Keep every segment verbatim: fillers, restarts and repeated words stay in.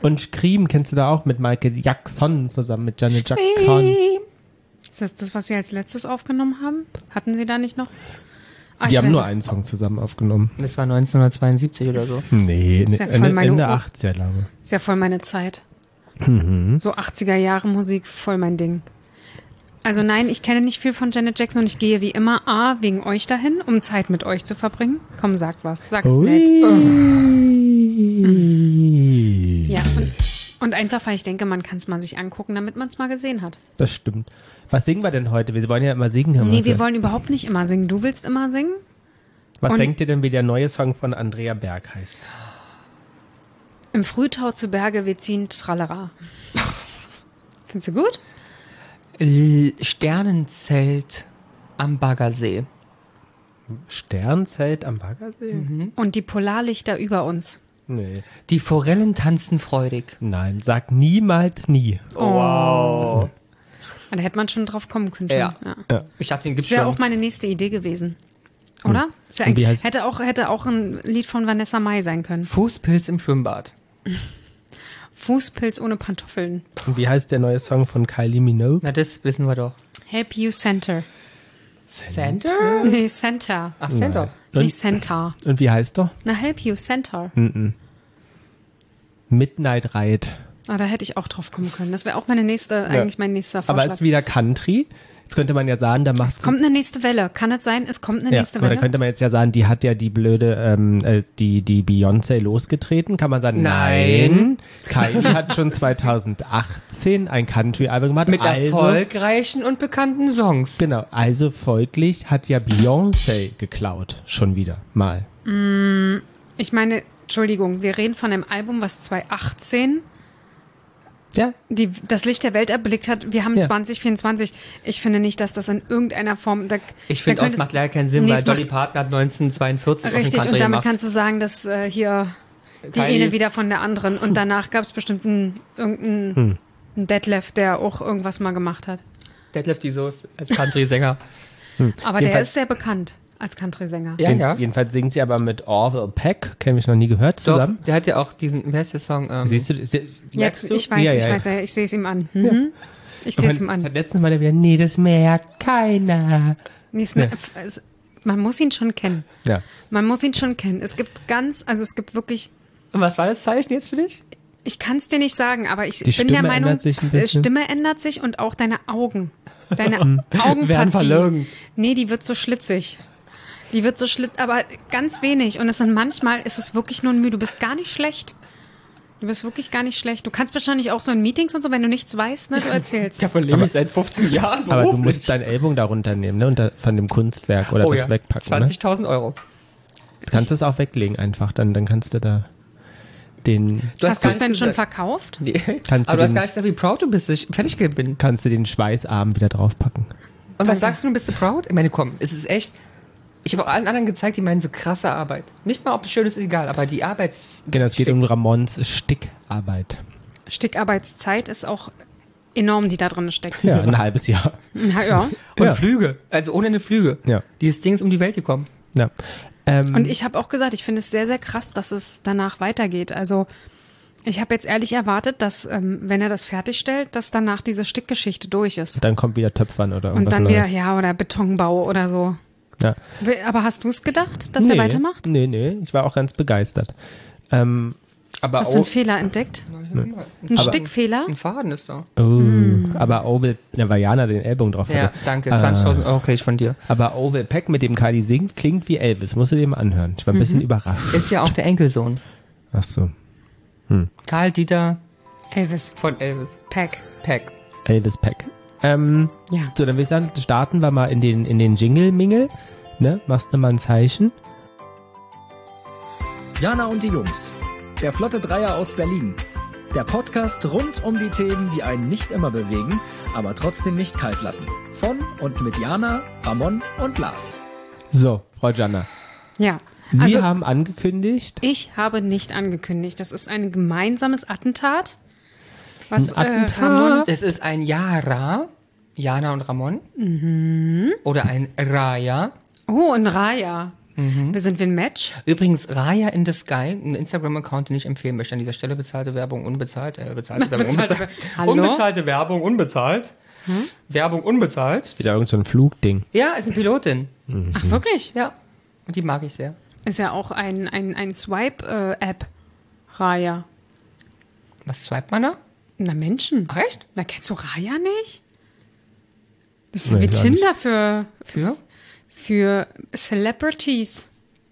Und Scream kennst du da auch mit Michael Jackson zusammen mit Janet Jackson. Ist das das, was Sie als letztes aufgenommen haben? Hatten Sie da nicht noch? Ah, Die ich haben weiß- nur einen Song zusammen aufgenommen. Das war neunzehnhundertzweiundsiebzig oder so. Nee, ist ja ne, voll Ende, meine Ende Ur- achtziger, glaube ich. Ist ja voll meine Zeit. Mhm. So achtziger Jahre Musik, voll mein Ding. Also nein, ich kenne nicht viel von Janet Jackson und ich gehe wie immer A, wegen euch dahin, um Zeit mit euch zu verbringen. Komm, sag was. Sag's nett. Ja, und, und einfach, weil ich denke, man kann es mal sich angucken, damit man es mal gesehen hat. Das stimmt. Was singen wir denn heute? Wir wollen ja immer singen. Herr Nee, Martha. wir wollen überhaupt nicht immer singen. Du willst immer singen? Was und- denkt ihr denn, wie der neue Song von Andrea Berg heißt? Im Frühtau zu Berge, wir ziehen Tralala. Findest du gut? L- Sternenzelt am Baggersee. Sternzelt am Baggersee? Und die Polarlichter über uns. Nee. Die Forellen tanzen freudig. Nein, sag niemals nie. Wow. Ah, Da hätte man schon drauf kommen können. Ja. Schon. Ja. Ich dachte, den gibt's Das wäre schon. auch meine nächste Idee gewesen. Oder? Ist ja Und wie eigentlich- heißt- hätte, auch, hätte auch ein Lied von Vanessa Mai sein können. Fußpilz im Schwimmbad. Fußpilz ohne Pantoffeln. Und wie heißt der neue Song von Kylie Minogue? Na, das wissen wir doch. Help You Center. Center? Nee, Center. Ach, Center. Wie Und, Center. und wie heißt doch? Na, Help You Center. Midnight Ride. Ah, da hätte ich auch drauf kommen können. Das wäre auch meine nächste, eigentlich mein nächster Aber Vorschlag. ist wieder Country. Jetzt könnte man ja sagen, da machst Es kommt eine nächste Welle. Kann es sein? Es kommt eine ja, nächste aber da Welle. könnte man jetzt ja sagen, die hat ja die blöde, ähm, äh, die, die Beyoncé losgetreten. Kann man sagen, nein. Nein. Kylie hat schon zweitausendachtzehn ein Country-Album gemacht. Mit also, erfolgreichen und bekannten Songs. Genau, also folglich hat ja Beyoncé geklaut. Schon wieder, mal. Ich meine, Entschuldigung, wir reden von einem Album, was zweitausendachtzehn Ja, die, das Licht der Welt erblickt hat. Wir haben Ja. zwanzig vierundzwanzig. Ich finde nicht, dass das in irgendeiner Form... Da, Ich finde, da das könntest- macht leider keinen Sinn, Nee, weil es macht- Dolly Parton hat neunzehnhundertzweiundvierzig auch Richtig, einen Country und damit gemacht. kannst du sagen, dass äh, hier die Kylie- eine wieder von der anderen. Und danach gab es bestimmt einen, irgendeinen Hm. einen Detlef, der auch irgendwas mal gemacht hat. Detlef die Soße als Country-Sänger. Aber der Jedenfalls- ist sehr bekannt als Country-Sänger. Ja, Jeden- ja. Jedenfalls singt sie aber mit Orville Peck, kenne ich noch nie gehört, Doch, zusammen. der hat ja auch diesen, wer ist der Song? Ähm, Siehst du, ist, Jetzt, merkst du? ich weiß, Ja, ich ja, ja. weiß, ja, ich sehe es ihm an. Mhm. Ich sehe es ihm Und an. hat letztens mal der wieder, nee, das merkt keiner. Nee, es, es, man muss ihn schon kennen. Ja. Man muss ihn schon kennen. Es gibt ganz, also es gibt wirklich, Und was war das Zeichen jetzt für dich? ich kann es dir nicht sagen, aber ich Die bin Stimme der Meinung, ändert sich ein die bisschen. Stimme ändert sich und auch deine Augen. Deine Werden Augenpartie. verlogen. Nee, die wird so schlitzig. Die wird so schlitz, aber ganz wenig. Und es sind manchmal, ist es wirklich nur ein Mühe. Du bist gar nicht schlecht. Du bist wirklich gar nicht schlecht. Du kannst wahrscheinlich auch so in Meetings und so, wenn du nichts weißt, ne, du erzählst. Davon lebe ich seit fünfzehn Jahren. Aber du beruflich. musst deinen Ellbogen da runternehmen, ne? Unter, von dem Kunstwerk oder oh, das ja. wegpacken. Ne? zwanzigtausend Euro. Du kannst es auch weglegen einfach, dann, dann kannst du da den, Du Hast du gar es denn nicht schon gesagt- verkauft? Nee. Kannst du Aber du hast den- gar nicht gesagt, wie proud du bist, dass ich fertig bin. kannst du den Schweißarm wieder draufpacken. Und was sagst du, bist du proud? Ich meine, komm, es ist echt. Ich habe auch allen anderen gezeigt, die meinen so krasse Arbeit. Nicht mal, ob es schön ist, ist egal, aber die Arbeit. Genau, es geht um Ramons Stickarbeit. Stickarbeitszeit ist auch enorm, die da drin steckt. Ja, ein halbes Jahr. Na, ja. Und Ja. Flüge. Also ohne eine Flüge. Ja. Dieses Ding ist um die Welt gekommen. Ja. Ähm, Und ich habe auch gesagt, ich finde es sehr, sehr krass, dass es danach weitergeht. Also ich habe jetzt ehrlich erwartet, dass, ähm, wenn er das fertigstellt, dass danach diese Stickgeschichte durch ist. dann kommt wieder Töpfern oder Und irgendwas dann Neues. wieder, ja, oder Betonbau oder so. Ja. Aber hast du es gedacht, dass nee, er weitermacht? Nee, nee, ich war auch ganz begeistert. Ähm, aber Hast du einen oh, Fehler entdeckt? Ein Aber- Stickfehler? Ein Faden ist da. oh, Hm. aber Oval, ne, weil Jana den Ellbogen drauf Ja, hatte. danke. Ah. zwanzigtausend Euro krieg ich von dir. Aber Oval Peck, mit dem Kylie singt, klingt wie Elvis. Musst du dir mal anhören. Ich war ein bisschen Mhm. überrascht. Ist ja auch der Enkelsohn. Ach so. Karl Dieter Elvis von Elvis. Peck. Peck. Elvis Peck. Ähm, Ja. so, dann würde ich sagen, starten wir mal in den, in den Jingle-Mingel. Ne? Machst du mal ein Zeichen? Jana und die Jungs. Der Flotte Dreier aus Berlin. Der Podcast rund um die Themen, die einen nicht immer bewegen, aber trotzdem nicht kalt lassen. Von und mit Jana, Ramon und Lars. So, Frau Jana. Ja. Sie Also haben angekündigt, ich habe nicht angekündigt. Das ist ein gemeinsames Attentat. Was Ein Attentat? Äh, Ramon, Es ist ein Yara. Jana und Ramon. Oder ein Raya. oh, ein Raya. Wir sind wie ein Match. Übrigens, Raya in the Sky, ein Instagram-Account, den ich empfehlen möchte. An dieser Stelle bezahlte Werbung, unbezahlt. Äh, bezahlte Werbung, Bezahlte unbezahlt. Wer- Hallo? Unbezahlte Werbung, unbezahlt. Hm? Werbung, unbezahlt. Wieder irgend so ein Flugding. Ja, ist eine Pilotin. Ach, wirklich? Ja, und die mag ich sehr. Ist ja auch ein, ein, ein Swipe-App. Raya. Was swipet man da? Na, Menschen. Ach, echt? Na, kennst du Raya nicht? Das ist Nee, wie gar Tinder für, Für? für Celebrities.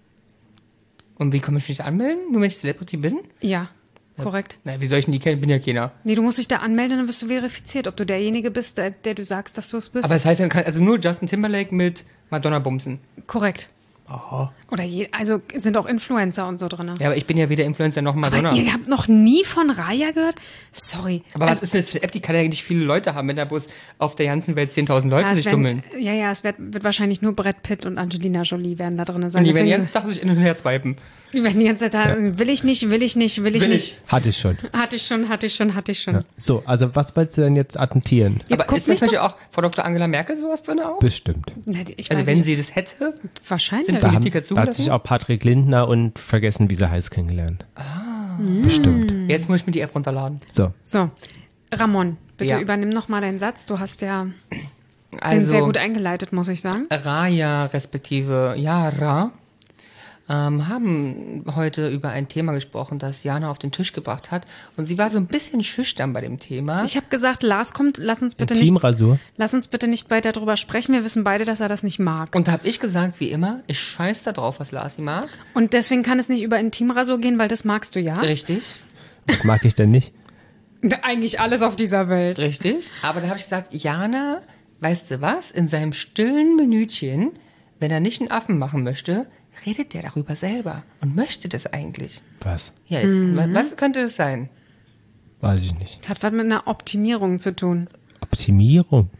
Und wie komme ich mich anmelden? Nur wenn ich Celebrity bin? Ja, korrekt. Na, wie soll ich denn die kennen? Bin ja keiner. Nee, du musst dich da anmelden, dann wirst du verifiziert, ob du derjenige bist, der, der du sagst, dass du es bist. Aber das heißt, dann kann also nur Justin Timberlake mit Madonna bumsen. korrekt. Aha. Oder je, also sind auch Influencer und so drin. Ja, aber ich bin ja weder Influencer noch Madonna. Aber ihr habt noch nie von Raya gehört? Sorry. Aber was Also, ist denn das für eine App? Die kann ja nicht viele Leute haben, wenn da bloß auf der ganzen Welt zehntausend Leute ja, es sich werden, tummeln. ja, ja, es wird, wird wahrscheinlich nur Brad Pitt und Angelina Jolie werden da drin sein. Und die werden den Deswegen- ganzen Tag sich hin und her swipen. Die werden die ganze Zeit sagen, will ich nicht, will ich nicht, will ich Will nicht. Hatte ich schon. Hatte ich schon, hatte ich schon, hatte ich schon. Ja. So, also was wolltest du denn jetzt attentieren? Jetzt Aber guck ist das mich natürlich doch. auch Frau Doktor Angela Merkel sowas drin auch? Bestimmt. Na, ich Also weiß wenn nicht, sie das hätte, wahrscheinlich. sind Da, haben, Politiker da hat zugelassen? sich auch Patrick Lindner und vergessen, wie sie heißt, kennengelernt. Ah. Bestimmt. jetzt muss ich mir die App runterladen. So. So, Ramon, bitte Ja. übernimm noch mal deinen Satz. Du hast ja den Also sehr gut eingeleitet, muss ich sagen. Raya respektive Yara ähm, haben heute über ein Thema gesprochen, das Jana auf den Tisch gebracht hat. Und sie war so ein bisschen schüchtern bei dem Thema. Ich habe gesagt, Lars kommt, lass uns bitte nicht, Teamrasur. lass uns bitte nicht weiter darüber sprechen. Wir wissen beide, dass er das nicht mag. Und da habe ich gesagt, wie immer, ich scheiß da drauf, was Lasi mag. Und deswegen kann es nicht über Intimrasur gehen, weil das magst du ja. Richtig, Was mag ich denn nicht? Eigentlich alles auf dieser Welt. richtig. Aber da habe ich gesagt, Jana, weißt du was? In seinem stillen Minütchen, wenn er nicht einen Affen machen möchte, redet der darüber selber und möchte das eigentlich. Was? Ja, jetzt, Mhm. wa- was könnte das sein? Weiß ich nicht. Das hat was mit einer Optimierung zu tun. Optimierung.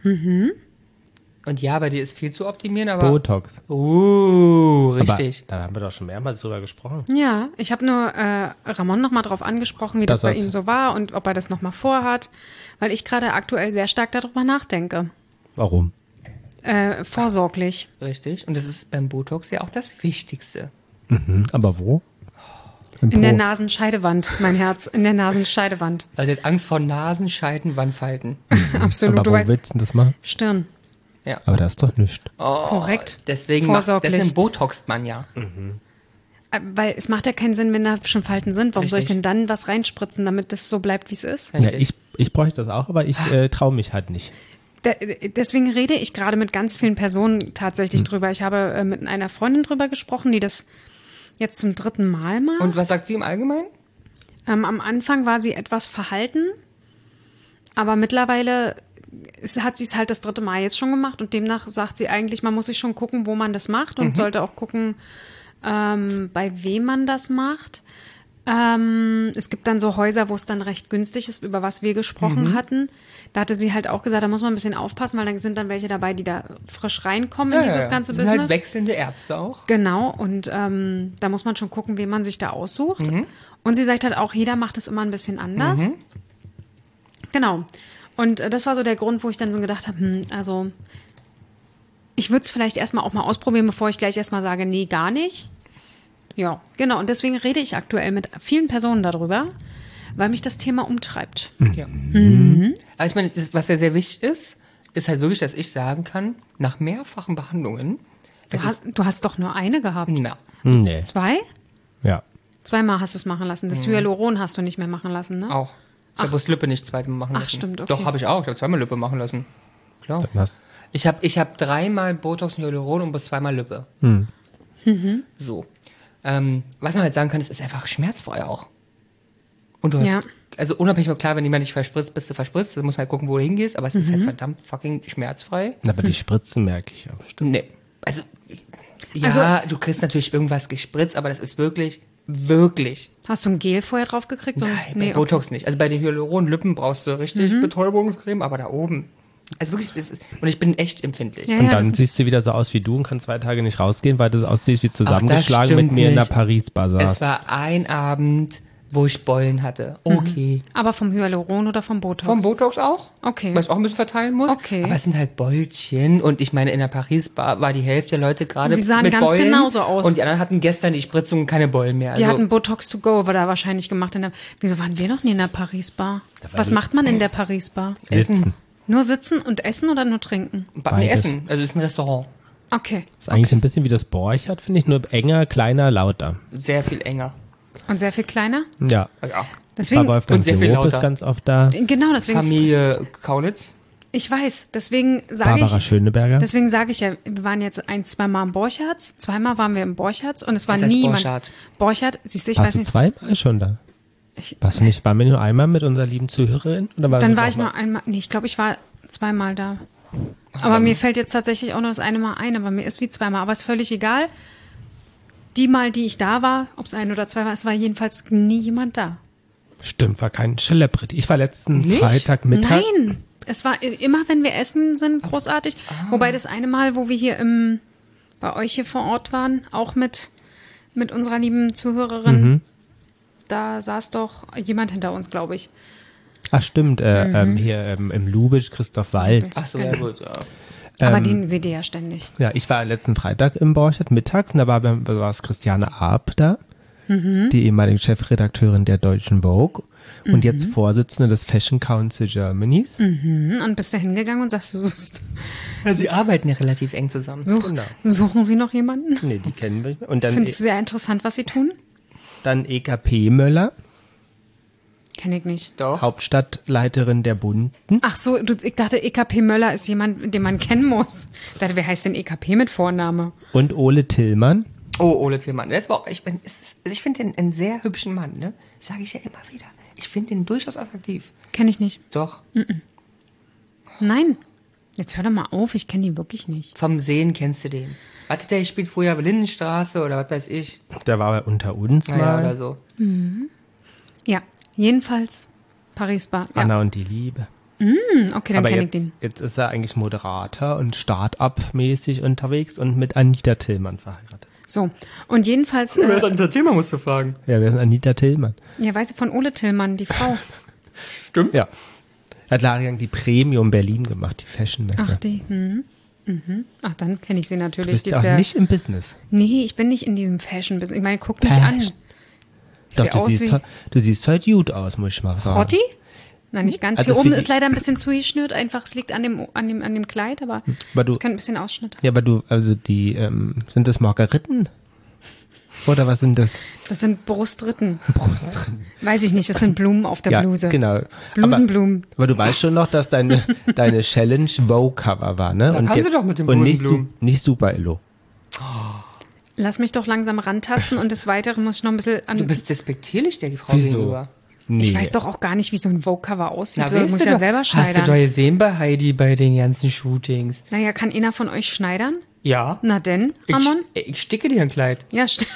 Und ja, bei dir ist viel zu optimieren, aber... Botox. Uh, richtig. Aber da haben wir doch schon mehrmals drüber gesprochen. Ja, ich habe nur äh, Ramon noch mal drauf angesprochen, wie das, Das bei was- ihm so war und ob er das noch mal vorhat, weil ich gerade aktuell sehr stark darüber nachdenke. Warum? Äh, vorsorglich. Richtig. Und das ist beim Botox ja auch das Wichtigste. Mhm. Aber wo? Im In der Po. Nasenscheidewand, mein Herz, in der Nasenscheidewand. Also hat Angst vor Nasen, Scheiden, Wandfalten. Absolut, Aber du wo weißt, willst du denn das machen? Stirn. Ja. Aber das ist doch nichts. Oh, Korrekt. Deswegen, macht, Vorsorglich. deswegen botoxt man ja. Äh, Weil es macht ja keinen Sinn, wenn da schon Falten sind. Warum soll ich Richtig. denn dann was reinspritzen, damit das so bleibt, wie es ist? Ja, Richtig. ich, ich bräuchte das auch, aber ich äh, traue mich halt nicht. Da, deswegen rede ich gerade mit ganz vielen Personen tatsächlich drüber. Ich habe äh, mit einer Freundin drüber gesprochen, die das jetzt zum dritten Mal macht. Und was sagt sie im Allgemeinen? Ähm, am Anfang war sie etwas verhalten, aber mittlerweile ist, hat sie es halt das dritte Mal jetzt schon gemacht und demnach sagt sie eigentlich, man muss sich schon gucken, wo man das macht und sollte auch gucken, ähm, bei wem man das macht. Ähm, es gibt dann so Häuser, wo es dann recht günstig ist, über was wir gesprochen hatten. Da hatte sie halt auch gesagt, da muss man ein bisschen aufpassen, weil dann sind dann welche dabei, die da frisch reinkommen in dieses ganze das sind Business. halt wechselnde Ärzte auch. Genau, und ähm, da muss man schon gucken, wen man sich da aussucht. Und sie sagt halt auch, jeder macht es immer ein bisschen anders. Genau. Und äh, das war so der Grund, wo ich dann so gedacht habe, hm, also ich würde es vielleicht erstmal auch mal ausprobieren, bevor ich gleich erstmal sage, nee, gar nicht. Ja, genau. Und deswegen rede ich aktuell mit vielen Personen darüber, weil mich das Thema umtreibt. Ja. Aber ich meine, das, was ja sehr wichtig ist, ist halt wirklich, dass ich sagen kann, nach mehrfachen Behandlungen, Du es hast, du hast doch nur eine gehabt. ist, na, Hm, Nee. Zwei? Ja. Zweimal hast du es machen lassen. Das Hyaluron hast du nicht mehr machen lassen, ne? auch. Ich habe bloß Lippe nicht zweimal machen Ach, lassen. stimmt, okay. Doch, habe ich auch. Ich habe zweimal Lippe machen lassen. Klar. Dann hast, Ich habe ich hab dreimal Botox und Hyaluron und bloß zweimal Lippe. hm. So. Ähm, was man halt sagen kann, es ist einfach schmerzfrei auch. Und du hast, Ja. also unabhängig von klar, wenn jemand dich verspritzt, bist du verspritzt, dann muss man halt gucken, wo du hingehst, aber es ist Mhm. halt verdammt fucking schmerzfrei. Aber die Spritzen merke ich ja bestimmt. Nee. Also, ja, du kriegst natürlich irgendwas gespritzt, aber das ist wirklich, wirklich. Hast du ein Gel vorher drauf gekriegt? So ein- Nein, bei nee, okay. Mhm. Botox nicht. Also bei den Hyaluron-Lippen brauchst du richtig Betäubungscreme, aber da oben. Also wirklich, das ist, und ich bin echt empfindlich. Ja, Und ja, dann das, siehst du wieder so aus wie du und kannst zwei Tage nicht rausgehen, weil du aussiehst wie Ach, zusammengeschlagen das mit stimmt mir in der nicht. Paris-Bar Es saß. war ein Abend, wo ich Bollen hatte. Okay. Aber vom Hyaluron oder vom Botox? Vom Botox auch. Okay. Weil ich auch ein bisschen verteilen muss. Okay. Aber es sind halt Bollchen. Und ich meine, in der Paris-Bar war die Hälfte der Leute gerade Die sahen mit ganz Bollen. genauso aus. Und die anderen hatten gestern die Spritzung und keine Bollen mehr. Die Also, hatten Botox to go, war da wahrscheinlich gemacht. In der, wieso waren wir noch nie in der Paris-Bar? Was macht man in der Paris-Bar? Sitzen. Nur sitzen und essen oder nur trinken? Ba- nee, Beides. Essen. Also es ist ein Restaurant. Okay. Das ist eigentlich ein bisschen wie das Borchardt, finde ich, nur enger, kleiner, lauter. Sehr viel enger. Und sehr viel kleiner? Ja. Ja. Deswegen, War Wolfgang Und sehr viel Lob ist lauter. ganz oft da. genau, deswegen, Familie Kaulitz. ich weiß, deswegen sage Barbara ich, Schöneberger. deswegen sage ich ja, wir waren jetzt ein, zwei Mal im Borchardt, zweimal waren wir im Borchardt und es war Was heißt niemand. Borchardt? Borchardt, siehst du, ich Warst weiß du nicht. zweimal schon da? Ich, Warst du nicht, waren wir nur einmal mit unserer lieben Zuhörerin? Oder dann du war ich noch noch einmal, nee, ich glaube, ich war zweimal da. Aber mir fällt jetzt tatsächlich auch nur das eine Mal ein, aber mir ist wie zweimal, aber ist völlig egal. Die Mal, die ich da war, ob es ein oder zwei war, es war jedenfalls nie jemand da. Stimmt, war kein Celebrity. Ich war letzten Nicht? Freitagmittag. Nein, es war immer, wenn wir essen sind, großartig. Wobei das eine Mal, wo wir hier im, bei euch hier vor Ort waren, auch mit, mit unserer lieben Zuhörerin, Mhm. da saß doch jemand hinter uns, glaube ich. Ach stimmt, äh, ähm, hier ähm, im Lubitsch, Christoph Wald. Ach so, ja gut. Ja. Aber Ähm, den seht ihr ja ständig. Ja, ich war letzten Freitag im Borchardt mittags und da war, da war es Christiane Arp da, die ehemalige Chefredakteurin der Deutschen Vogue und jetzt Vorsitzende des Fashion Council Germanys. Hm, Und bist da hingegangen und sagst, du suchst, Ja, sie arbeiten ja relativ eng zusammen. such, Genau. suchen Sie noch jemanden? Nee, die kennen wir nicht mehr. Und Ich dann, finde es sehr interessant, was Sie tun. dann E K P Möller, Kenne ich nicht. Doch. Hauptstadtleiterin der Bunten. Ach so, du, ich dachte, E K P Möller ist jemand, den man kennen muss. Ich dachte, wer heißt denn E K P mit Vorname? Und Ole Tillmann. Oh, Ole Tillmann. Das war auch, ich bin, es ist, ich finde den einen sehr hübschen Mann, ne? Sage ich ja immer wieder. Ich finde den durchaus attraktiv. Kenne ich nicht. Doch. Nein. Jetzt hör doch mal auf, ich kenne die wirklich nicht. Vom Sehen kennst du den. Warte, der spielt vorher Lindenstraße oder was weiß ich. Der war unter uns Naja, mal. oder so. Ja, jedenfalls Paris-Bar. Ja. Anna und die Liebe. Hm, okay, dann Aber kenne ich jetzt, den. jetzt ist er eigentlich Moderator und Start-up-mäßig unterwegs und mit Anita Tillmann verheiratet. So, und jedenfalls, Wer äh, ist Anita Thema, musst du fragen. Ja, wer ist Anita Tillmann? ja, weiß ich, von Ole Tillmann, die Frau. Stimmt. Ja. Hat Larian die Premium Berlin gemacht, die Fashion-Messe. Ach, die, hm. Mhm. Ach, dann kenne ich sie Du natürlich. bist Die ja ist auch ja, nicht im Business. nee, ich bin nicht in diesem Fashion-Business. Ich meine, guck mich Fashion. an. Ich Doch, sehe du aus siehst, wie heu- du siehst heute gut aus, muss ich mal sagen. Rotti? Nein, nicht ganz. Also Hier oben für die- ist leider ein bisschen zugeschnürt. Einfach, es liegt an dem, an dem, an dem Kleid, aber Aber du, es könnte ein bisschen Ausschnitt. ja, aber du, also die, ähm, sind das Margariten? Oder was sind das? Das sind Brustritten. Brustritten. Weiß ich nicht, das sind Blumen auf der Ja, Bluse. genau. Blusenblumen. Aber, aber du weißt schon noch, dass deine, deine Challenge Vogue-Cover war, ne? Da kam sie doch mit den Und nicht, Blusenblumen. su nicht Super Illo. Lass mich doch langsam rantasten und das Weitere muss ich noch ein bisschen an. Du bist despektierlich der Frau Wieso? gegenüber. Nee. Ich weiß doch auch gar nicht, wie so ein Vogue-Cover aussieht. Na, Du weißt musst du ja doch. selber Hast du doch schneidern. gesehen bei Heidi bei den ganzen Shootings? Naja, kann einer von euch schneidern? Ja. Na denn, Ich, Ramon? ich sticke dir ein Kleid. Ja, stimmt.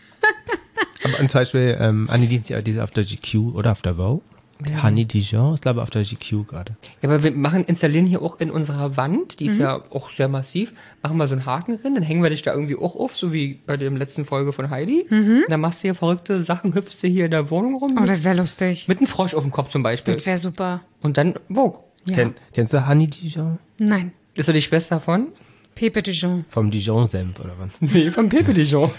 Aber und zum Beispiel, ähm, Annie, die ist ja- die ist auf der G Q oder auf der Vogue. Ja. Honey Dijon ist, glaube ich, auf der G Q gerade. Ja, aber wir machen, installieren hier auch in unserer Wand, die ist ja auch sehr massiv, machen wir so einen Haken drin, dann hängen wir dich da irgendwie auch auf, so wie bei der letzten Folge von Heidi. Dann machst du hier verrückte Sachen, hüpfst du hier in der Wohnung rum. Oh, das wäre lustig. mit einem Frosch auf dem Kopf zum Beispiel. Das wäre super. Und dann Vogue. Ja. Kenn, kennst du Honey Dijon? Nein. Ist du die Schwester von? Pepe Dijon. Vom Dijon-Senf oder was? Nee, von Pepe Dijon.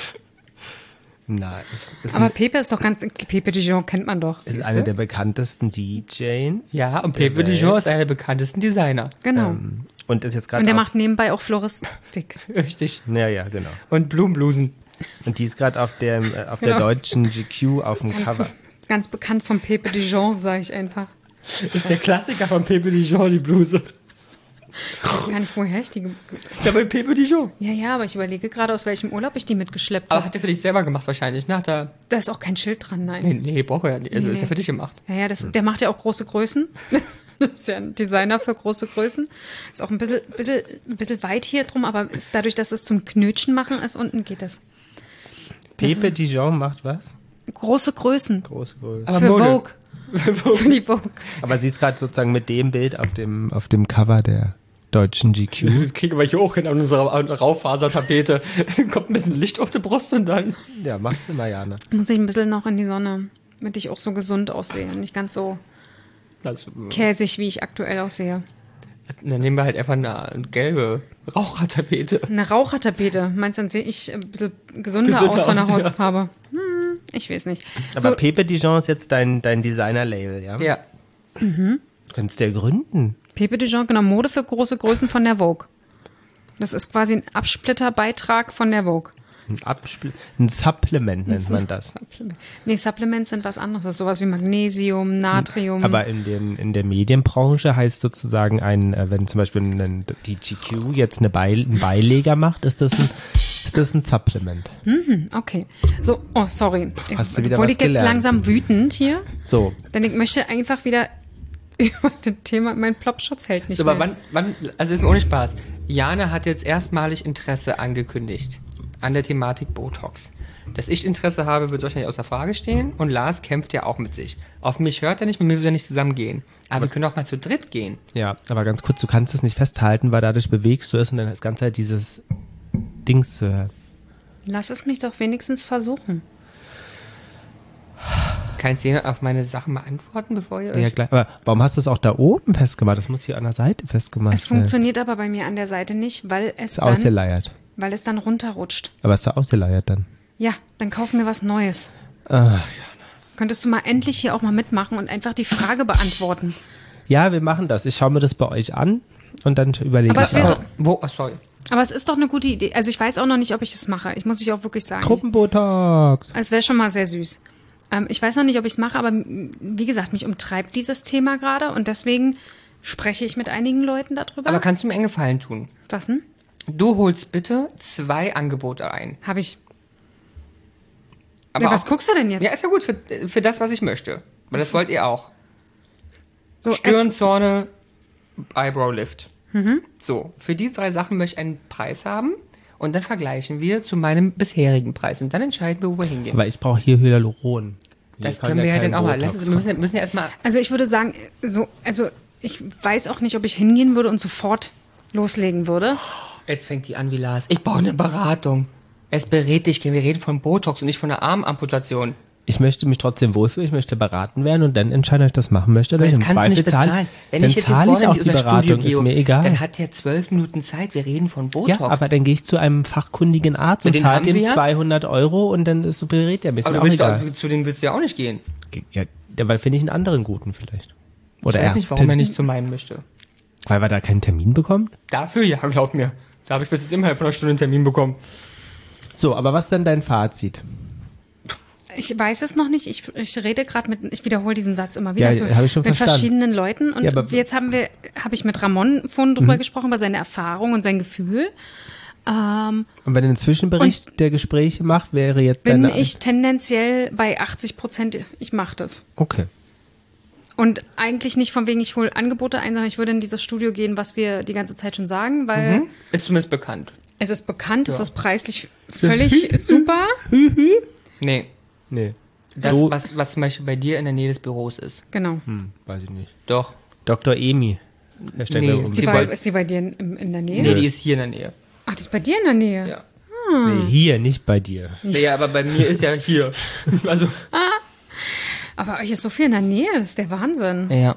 Nein, ist, ist, Aber ein, Pepe ist doch ganz. Pepe Dijon kennt man doch. ist siehste? einer der bekanntesten D Js. Ja, und Pepe Welt. Dijon ist einer der bekanntesten Designer. Genau. Ähm, und ist jetzt gerade und der auf, macht nebenbei auch Floristik. Richtig. Ja, ja, genau. Und Blumenblusen. Und die ist gerade auf der, äh, auf der Genau. deutschen G Q auf dem Ganz, Cover. ganz bekannt vom Pepe Dijon, sage ich einfach. Ist der Klassiker von Pepe Dijon, die Bluse. Ich weiß gar nicht, woher ich die. ge- Ja, bei Pepe Dijon. Ja, ja, aber ich überlege gerade, aus welchem Urlaub ich die mitgeschleppt Aber habe. hat er für dich selber gemacht wahrscheinlich, ne? Hat er, Da ist auch kein Schild dran, nein. nee, nee, braucht er ja nicht. Also Nee, ist ja nee. für dich gemacht. Ja, ja, das, der macht ja auch große Größen. Das ist ja ein Designer für große Größen. Ist auch ein bisschen, bisschen, ein bisschen weit hier drum, aber ist dadurch, dass es zum Knötchen machen ist, unten geht es. Pepe Dijon macht was? Große Größen. Große Größe. Aber Für Mode. Vogue. Für die Vogue. Aber sie ist gerade sozusagen mit dem Bild auf dem, auf dem Cover der deutschen G Q. Das kriegen wir hier auch hin an unserer Raufasertapete. Kommt ein bisschen Licht auf die Brust und dann. Ja, machst du, Marianne. Muss ich ein bisschen noch in die Sonne. damit ich auch so gesund aussehe. Nicht ganz so Also, käsig, wie ich aktuell aussehe. dann nehmen wir halt einfach eine, eine gelbe Rauchertapete. Eine Rauchertapete. Meinst du, dann sehe ich ein bisschen gesunder, Gesünder aus von der aus, ja. Hautfarbe? Hm, ich weiß nicht. Aber So, Pepe Dijon ist jetzt dein, dein Designer-Label, ja? Ja. Du könntest ja gründen. Pepe Dijon, genau, Mode für große Größen von der Vogue. Das ist quasi ein Absplitterbeitrag von der Vogue. Ein, Abspl ein Supplement nennt man das. Supplement. Nee, Supplements sind was anderes. Das ist sowas wie Magnesium, Natrium. Aber in, den, in der Medienbranche heißt sozusagen ein, äh, wenn zum Beispiel ein, die G Q jetzt eine Beil, einen Beileger macht, ist das ein, ist das ein Supplement. Okay. So, oh, sorry. Hast du wieder Obwohl was ich jetzt gelernt. langsam wütend hier, So, denn ich möchte einfach wieder über das Thema, mein Plopschutz hält nicht So, aber mehr. wann, wann, also ist mir ohne Spaß. Jana hat jetzt erstmalig Interesse angekündigt an der Thematik Botox. Dass ich Interesse habe, wird wahrscheinlich außer Frage stehen. Und Lars kämpft ja auch mit sich. Auf mich hört er nicht, mit mir will er nicht zusammen gehen. Aber wir können auch mal zu dritt gehen. ja, aber ganz kurz, du kannst es nicht festhalten, weil dadurch bewegst du es und dann das ganze halt dieses Dings zu hören. Lass es mich doch wenigstens versuchen. Kannst du auf meine Sachen mal antworten, bevor ihr Ja, euch... klar. Aber warum hast du es auch da oben festgemacht? Das muss hier an der Seite festgemacht Es funktioniert aber bei mir an der Seite nicht, weil es Ist dann, ausgeleiert. weil es dann runterrutscht. Aber ist da ausgeleiert dann? Ja, dann kauf mir was Neues. Ah, Könntest du mal endlich hier auch mal mitmachen und einfach die Frage beantworten? ja, wir machen das. Ich schaue mir das bei euch an und dann überlege Aber ich es wäre- auch. Wo? Oh, sorry. Aber es ist doch eine gute Idee. Also ich weiß auch noch nicht, ob ich es mache. Ich muss ich auch wirklich sagen. Gruppenbotox. Es wäre schon mal sehr süß. Ähm, ich weiß noch nicht, ob ich es mache, aber m- wie gesagt, mich umtreibt dieses Thema gerade und deswegen spreche ich mit einigen Leuten darüber. Aber kannst du mir einen Gefallen tun? Was denn? Du holst bitte zwei Angebote ein. Habe ich. Aber Ja, was auch- guckst du denn jetzt? Ja, ist ja gut für, für das, was ich möchte. Weil das wollt ihr auch. so, Stirnzorne, Eyebrow Lift. Mhm. So, für diese drei Sachen möchte ich einen Preis haben und dann vergleichen wir zu meinem bisherigen Preis und dann entscheiden wir, wo wir hingehen. Aber ich brauche hier Hyaluron. Hier das kann können wir ja kein dann auch mal. Botox Lass uns, wir müssen, wir müssen ja erstmal. Also ich würde sagen, so, also ich weiß auch nicht, ob ich hingehen würde und sofort loslegen würde. Jetzt fängt die an wie Lars. Ich brauche eine Beratung. Es berät dich, wir reden von Botox und nicht von einer Armamputation. Ich möchte mich trotzdem wohlfühlen, ich möchte beraten werden und dann entscheiden, ob ich das machen möchte oder Aber das nicht. kannst du nicht zahle- bezahlen. Wenn dann ich jetzt hier zahle ich vorne auch in die unser Studio Beratung, gehe, ist mir egal. dann hat der zwölf Minuten Zeit. Wir reden von Botox. Ja, aber dann gehe ich zu einem fachkundigen Arzt und Den zahle haben dem wir ja. zweihundert Euro und dann ist, berät er mir. Ist aber mir du auch willst egal. auch, zu denen willst du ja auch nicht gehen. Ja, weil finde ich einen anderen guten vielleicht. Oder Ich weiß nicht, warum Ärztin. er nicht zu meinen möchte. Weil wir da keinen Termin bekommen? Dafür ja, glaub mir. Da habe ich bis jetzt immerhin von einer Stunde einen Termin bekommen. So, aber was ist denn dein Fazit? Ich weiß es noch nicht. Ich, ich rede gerade mit, ich wiederhole diesen Satz immer wieder Ja, so hab ich schon mit verstanden. verschiedenen Leuten. Und Ja, aber- jetzt haben wir, habe ich mit Ramon vorhin drüber gesprochen, über seine Erfahrung und sein Gefühl. Ähm, Und wenn du einen Zwischenbericht der Gespräche macht, wäre jetzt bin deine... ich tendenziell bei achtzig Prozent, ich mache das. Okay. Und eigentlich nicht von wegen, ich hole Angebote ein, sondern ich würde in dieses Studio gehen, was wir die ganze Zeit schon sagen, weil Hm? Ist zumindest bekannt. es ist bekannt, es ist preislich völlig super. Nee. Nee. Das, So- was, was zum Beispiel bei dir in der Nähe des Büros ist. Genau. Hm, weiß ich nicht. Doch. Doktor Emi. Hashtag Nee, Werbung. ist Ist die, Sie bei, wollt- ist die bei dir in, in der Nähe? Nee, die ist hier in der Nähe. Ach, die ist bei dir in der Nähe? Ja. Nee, hier, nicht bei dir. Nee, aber bei mir ist ja hier. Also. Aber euch ist so viel in der Nähe, das ist der Wahnsinn. Ja.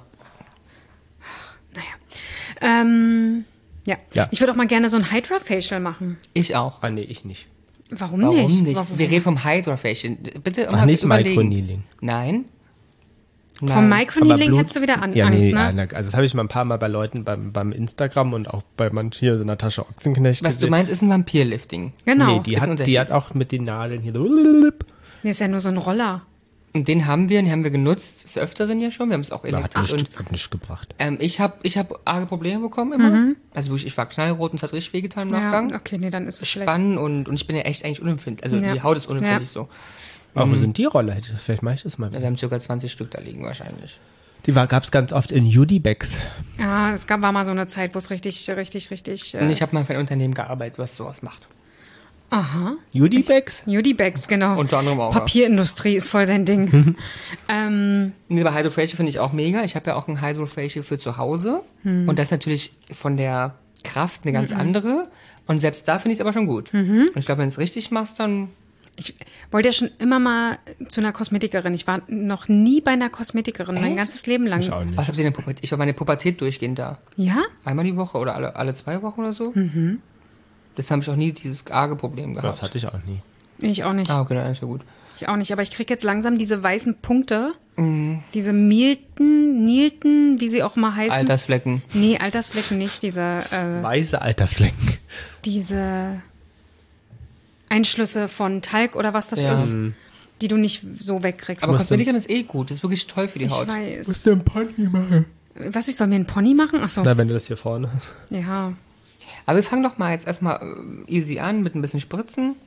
Naja. Ähm, ja. Ja. Ich würde auch mal gerne so ein Hydra-Facial machen. Ich auch. Ah, nee, ich nicht. Warum, Warum nicht? nicht? Warum? Wir reden vom Hydra-Facial. Bitte Ach, mal nicht überlegen. Microneedling. Nein. Vom Nein. Microneedling Blut- hättest du wieder an Ja, Angst, nee, ne? ja, also das habe ich mal ein paar Mal bei Leuten beim, beim Instagram und auch bei manchen hier, so Natascha Ochsenknecht Was du gesehen. meinst, ist ein Vampirlifting. Genau. Nee, die Ist ein hat, die Unterschied. hat auch mit den Nadeln hier so... Nee, ist ja nur so ein Roller. Und den haben wir, den haben wir genutzt, des Öfteren ja schon. Wir haben es auch Hat elektrisch. Und nicht, hat nicht gebracht. ähm, ich habe ich hab arge Probleme bekommen immer. Also wirklich, ich war knallrot und es hat richtig wehgetan im Nachgang. Ja, okay, nee, dann ist es schlecht. Spannen und, und ich bin ja echt eigentlich unempfindlich. Also Ja. die Haut ist unempfindlich Ja. so. Aber wo sind die Roller? Vielleicht mache ich das mal Ja, wieder. wir haben circa zwanzig Stück da liegen wahrscheinlich. Die gab es ganz oft in Judy-Bags. Ja, es gab, war mal so eine Zeit, wo es richtig, richtig, richtig... Und Äh, ich habe mal für ein Unternehmen gearbeitet, was sowas macht. aha. Judy-Bags? Judy-Bags, genau. Unter anderem auch, ja. Papierindustrie ist voll sein Ding. ähm, Nee, bei Hydrofacial finde ich auch mega. Ich habe ja auch ein Hydrofacial für zu Hause. Hm. Und das ist natürlich von der Kraft eine ganz andere. Und selbst da finde ich es aber schon gut. Mhm. Und ich glaube, wenn du es richtig machst, dann Ich wollte ja schon immer mal zu einer Kosmetikerin. Ich war noch nie bei einer Kosmetikerin, mein Echt? ganzes Leben lang. Ich auch nicht. Was habt ihr denn Pubertät? Ich war meine Pubertät durchgehend da. Ja? Einmal die Woche oder alle, alle zwei Wochen oder so. Mhm. Das habe ich auch nie dieses arge Problem gehabt. Das hatte ich auch nie. Ich auch nicht. Ah, okay, dann ist ja gut. Ich auch nicht. Aber ich kriege jetzt langsam diese weißen Punkte. Mhm. Diese Milten, Nilten, wie sie auch mal heißen. Altersflecken. Nee, Altersflecken nicht. Diese, äh, Weiße Altersflecken. diese Einschlüsse von Talg oder was das Ja. ist, die du nicht so wegkriegst. Aber Was Kosmetikern ist eh gut. Das ist wirklich toll für die ich Haut. weiß. denn Pony machen? Was, ich soll mir einen Pony machen? Achso, Na, wenn du das hier vorne hast. ja. Aber wir fangen doch mal jetzt erstmal äh, easy an mit ein bisschen Spritzen.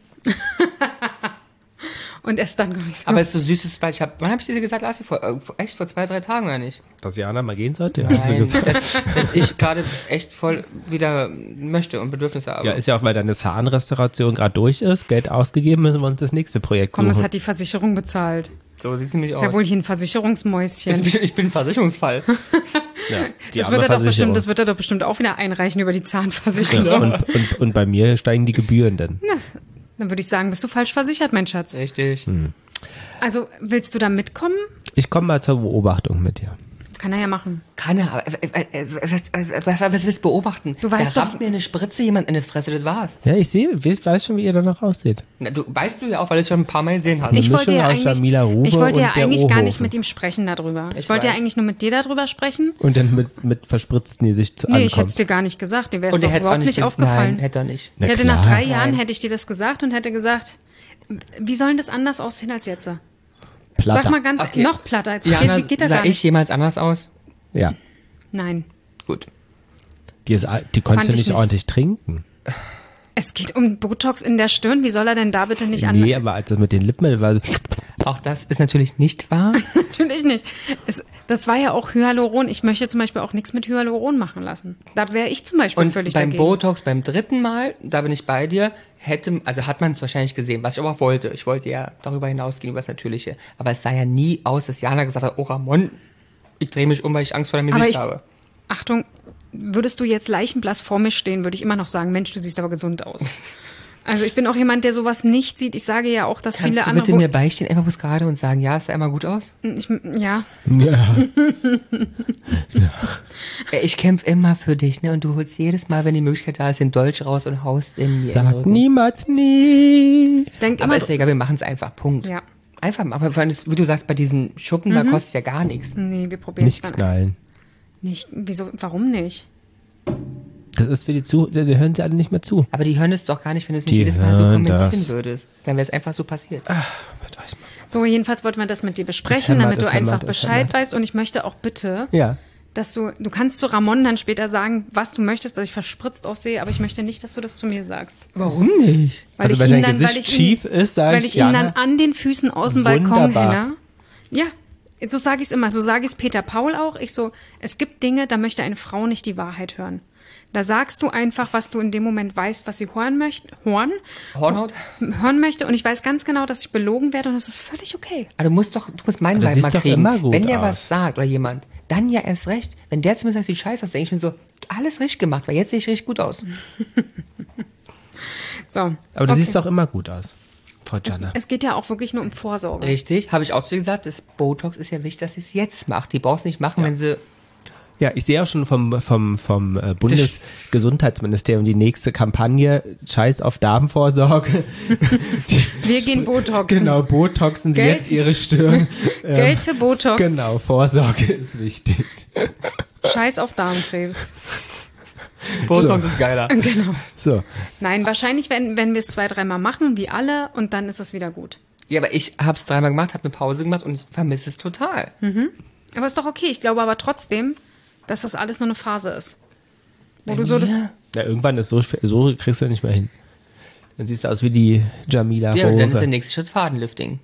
Und es dann... Aber es ist so süßes Ball. Ich hab, wann habe ich dir gesagt, Lassi? Vor, äh, vor, echt vor zwei, drei Tagen oder nicht? Dass Jana mal gehen sollte? Ja, hast du Nein, gesagt. dass, dass ich gerade echt voll wieder möchte und Bedürfnisse habe. Ja, ist ja auch, weil deine Zahnrestauration gerade durch ist, Geld ausgegeben, müssen wir uns das nächste Projekt Komm, das suchen. hat die Versicherung bezahlt. So sieht es nämlich Ist aus. ja wohl hier ein Versicherungsmäuschen. Ich bin, ich bin ein Versicherungsfall. ja, die Das arme wird, er doch Versicherung. bestimmt, das wird er doch bestimmt auch wieder einreichen über die Zahnversicherung. ja, und, und, und bei mir steigen die Gebühren dann. Dann würde ich sagen, bist du falsch versichert, mein Schatz. Richtig. Also, willst du da mitkommen? Ich komme mal zur Beobachtung mit dir. Kann er ja machen. Kann er, aber äh, äh, was, was, was willst du beobachten? Du weißt da doch- rafft mir eine Spritze jemand in die Fresse, das war's. Ja, ich sehe, ich weiß schon, wie ihr danach aussieht. Na, du, weißt du ja auch, weil du es schon ein paar Mal gesehen hast. Ich Mischung wollte ja aus eigentlich, Jamila Ruwe ich wollte ja und der eigentlich gar nicht Ohofen. mit ihm sprechen darüber. Ich, Ich wollte ja weiß. eigentlich nur mit dir darüber sprechen. Und dann mit, mit verspritzten Gesicht Nee, ich hätte es ankommt. dir gar nicht gesagt. Dir wäre es Und doch er hätte es auch überhaupt nicht nicht ges- aufgefallen. Nein, hätte er nicht. Na Ich hätte klar. nach drei Jahren Nein. hätte ich dir das gesagt und hätte gesagt, wie soll denn das anders aussehen als jetzt? Platter. Sag mal ganz Okay. noch platter. Jetzt Jana, geht, geht er sah gar ich nicht. jemals anders aus? Ja, Nein. Gut. die, ist, al- die konntest Fand du ich nicht nicht. ordentlich trinken. Es geht um Botox in der Stirn. Wie soll er denn da bitte nicht an? Nee, aber als das mit den Lippen war so, Auch das ist natürlich nicht wahr. Natürlich nicht. Es, das war ja auch Hyaluron. Ich möchte zum Beispiel auch nichts mit Hyaluron machen lassen. Da wäre ich zum Beispiel Und völlig beim dagegen. Botox beim dritten Mal, da bin ich bei dir, hätte, also hat man es wahrscheinlich gesehen, was ich aber auch wollte. Ich wollte ja darüber hinausgehen, über das Natürliche. Aber es sah ja nie aus, dass Jana gesagt hat, oh Ramon, ich drehe mich um, weil ich Angst vor deinem Aber Gesicht ich, habe. Achtung, würdest du jetzt leichenblass vor mir stehen, würde ich immer noch sagen, Mensch, du siehst aber gesund aus. Also ich bin auch jemand, der sowas nicht sieht. Ich sage ja auch, dass Kannst viele du andere... bitte mir beistehen, einfach bloß gerade und sagen, ja, es sah immer gut aus? ich, ja, ja. Äh, Ich kämpfe immer für dich, ne? Und du holst jedes Mal, wenn die Möglichkeit da ist, den Dolch raus und haust in die Sag Rücken. niemals nie. denk Aber immer... ist ja egal, wir machen es einfach. Punkt. Ja, Einfach mal. Aber vor allem, wie du sagst, bei diesen Schuppen, da kostet ja gar nichts. nee, wir probieren es Nicht dann. knallen. Nicht, wieso, warum nicht? Das ist für die Zuhörer, die hören sie alle nicht mehr zu. Aber die hören es doch gar nicht, wenn du es nicht Die jedes Mal so hören kommentieren das. würdest. Dann wäre es einfach so passiert. Mit euch mal. So, jedenfalls wollten wir das mit dir besprechen, Es hämmert, damit du es hämmert, einfach es Bescheid hämmert. weißt. Und ich möchte auch bitte, Ja. dass du, du kannst zu Ramon dann später sagen, was du möchtest, dass ich verspritzt aussehe, aber ich möchte nicht, dass du das zu mir sagst. Warum nicht? Weil Also ich wenn ihn dein dann, Gesicht weil ich schief ihn, ist, sag weil ich, ich ihn dann Jana, an den Füßen aus dem Balkon wunderbar. hänge. Ja, so sage ich es immer. So sage ich es Peter Paul auch. Ich so, es gibt Dinge, da möchte eine Frau nicht die Wahrheit hören. Da sagst du einfach, was du in dem Moment weißt, was sie hören möchte, hören, Hornhaut? hören möchte. Und ich weiß ganz genau, dass ich belogen werde und das ist völlig okay. Aber du musst doch, du musst meinen Aber du Vibe mal siehst doch kriegen. immer gut Wenn der aus. was sagt oder jemand, dann ja erst recht. Wenn der zumindest sagt, sieht scheiße aus, denke ich mir so, alles richtig gemacht, weil jetzt sehe ich richtig gut aus. So. Aber du okay. siehst doch immer gut aus, Frau Es, Jana. es geht ja auch wirklich nur um Vorsorge. Richtig, habe ich auch zu dir gesagt, das Botox ist ja wichtig, dass sie es jetzt macht. Die brauchst nicht machen, wenn sie... Ja, ich sehe auch schon vom, vom, vom äh, Bundesgesundheitsministerium die nächste Kampagne, Scheiß auf Darmvorsorge. Wir gehen Botoxen. Genau, Botoxen Sie Geld- jetzt Ihre Stirn. Geld für Botox. Genau, Vorsorge ist wichtig. Scheiß auf Darmkrebs. Botox ist geiler. Genau. So, Nein, wahrscheinlich, wenn, wenn wir es zwei, dreimal machen, wie alle, und dann ist es wieder gut. Ja, aber ich habe es dreimal gemacht, habe eine Pause gemacht und ich vermisse es total. Aber ist doch okay. Ich glaube aber trotzdem, dass das alles nur eine Phase ist. Wo du so das. Ja, na, irgendwann ist so, so kriegst du nicht mehr hin. Dann siehst du aus wie die Jamila ja, und dann ist der Rowe. nächste Schritt Fadenlifting.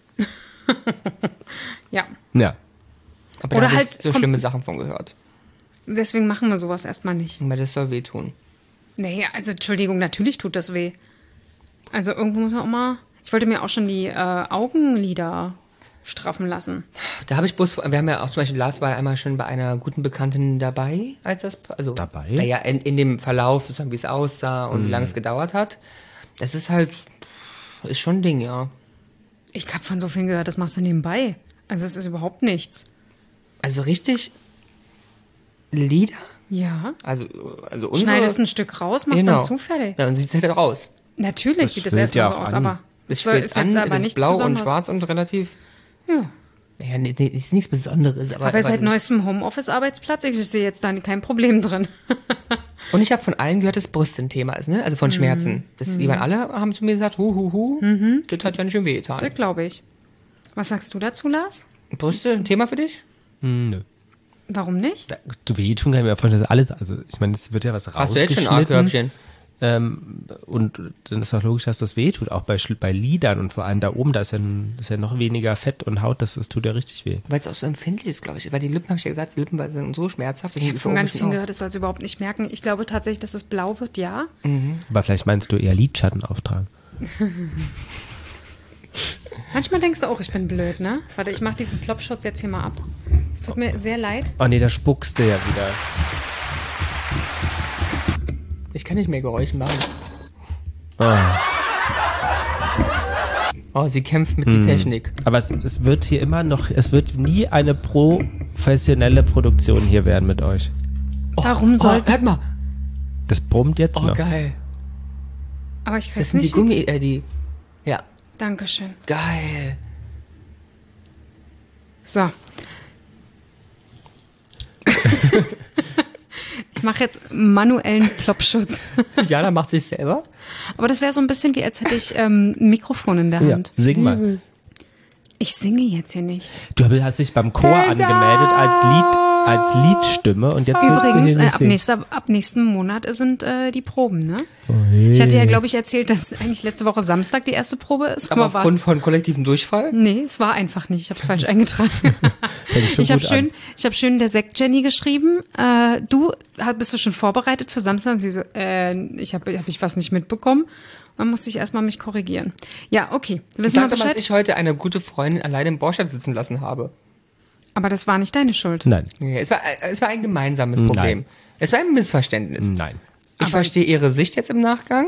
Ja. Ja, Aber Oder da habe halt ich so kom- schlimme Sachen von gehört. Deswegen machen wir sowas erstmal nicht. Aber das soll wehtun. Nee, also Entschuldigung, natürlich tut das weh. Also irgendwo muss man auch mal. Ich wollte mir auch schon die äh, Augenlider straffen lassen. Da habe ich bloß, wir haben ja auch zum Beispiel, Lars war einmal schon bei einer guten Bekannten dabei, als das, also, Dabei? Naja, in, in dem Verlauf sozusagen, wie es aussah und Mhm. wie lange es gedauert hat. Das ist halt ist schon ein Ding, ja. Ich habe von so vielen gehört, das machst du nebenbei. Also es ist überhaupt nichts. Also richtig Lieder? Ja. Also, also unsere... Schneidest ein Stück raus, machst Genau. dann zufällig. Ja, und sieht halt raus. Natürlich Das sieht das schwillt erstmal ja so auch aus, an. aber Es soll- spielt ist an, jetzt aber es ist nichts blau Besonderes. und schwarz und relativ... Ja. Ja, nee, nee, ist nichts Besonderes. Aber, Aber aber seit das- neuestem Homeoffice-Arbeitsplatz, ich sehe jetzt da kein Problem drin. Und ich habe von allen gehört, dass Brust ein Thema ist, ne? Also Mhm. von Schmerzen. Das, die waren alle haben zu mir gesagt, hu, hu, hu, das hat ja nicht schön wehgetan. Das glaube ich. Was sagst du dazu, Lars? Brüste, ein Thema für dich? Hm, nö. Warum nicht? Da- Du wehtun kann ich mir vorstellen, dass alles, also ich meine, es wird ja was Hast du jetzt schon rausgeschnitten. A-Körbchen? Ähm, und dann ist auch logisch, dass das wehtut, auch bei, Schl- bei Lidern und vor allem da oben, da ist ja, ein, ist ja noch weniger Fett und Haut, das, das tut ja richtig weh. Weil es auch so empfindlich ist, glaube ich. Weil die Lippen, habe ich ja gesagt, die Lippen sind so schmerzhaft. Ich habe ist von so ganz ein vielen bisschen gehört, das soll es überhaupt nicht merken. Ich glaube tatsächlich, dass es blau wird, ja. Aber vielleicht meinst du eher Lidschatten auftragen. Manchmal denkst du auch, ich bin blöd, ne? Warte, ich mache diesen Plopschutz jetzt hier mal ab. Es tut mir sehr leid. Oh nee, da spuckst du ja wieder. auch- Ich kann nicht mehr Geräusche machen. Oh. Oh, sie kämpft mit Hm. der Technik. Aber es, es wird hier immer noch, es wird nie eine professionelle Produktion hier werden mit euch. Warum Oh, soll... hört mal. Das brummt jetzt Oh, noch. geil. Aber ich Das krieg's sind die nicht hin. Gummi, äh, die... Ja, Dankeschön. geil. So. Ich mache jetzt manuellen Plopschutz. Jana macht sich selber. Aber das wäre so ein bisschen wie, als hätte ich ähm, ein Mikrofon in der Ja, Hand. sing mal. Ich singe jetzt hier nicht. Du hast dich beim Chor angemeldet als Lied, als Liedstimme und jetzt willst du Übrigens, hier äh, nicht ab, singen. nächster, ab nächsten Monat sind äh, die Proben, ne? Oh, hey. Ich hatte ja, glaube ich, erzählt, dass eigentlich letzte Woche Samstag die erste Probe ist. Aber Aber, war's- aufgrund von kollektivem Durchfall. Nee, es war einfach nicht. Ich habe es falsch eingetragen. Fängt schon Ich habe gut schön, an. ich habe schön der Sekt Jenny geschrieben. Äh, du hab- bist du schon vorbereitet für Samstag? Und sie so, äh, ich habe hab ich was nicht mitbekommen. Dann musste ich erstmal mich korrigieren. Ja, okay. Wissen wir Sag doch mal, Bescheid? dass ich heute eine gute Freundin alleine im Borstadt sitzen lassen habe. Aber das war nicht deine Schuld. Nein, Nee, es war, äh, es war ein gemeinsames Problem. Nein. Es war ein Missverständnis. nein. Ich verstehe ihre Sicht jetzt im Nachgang.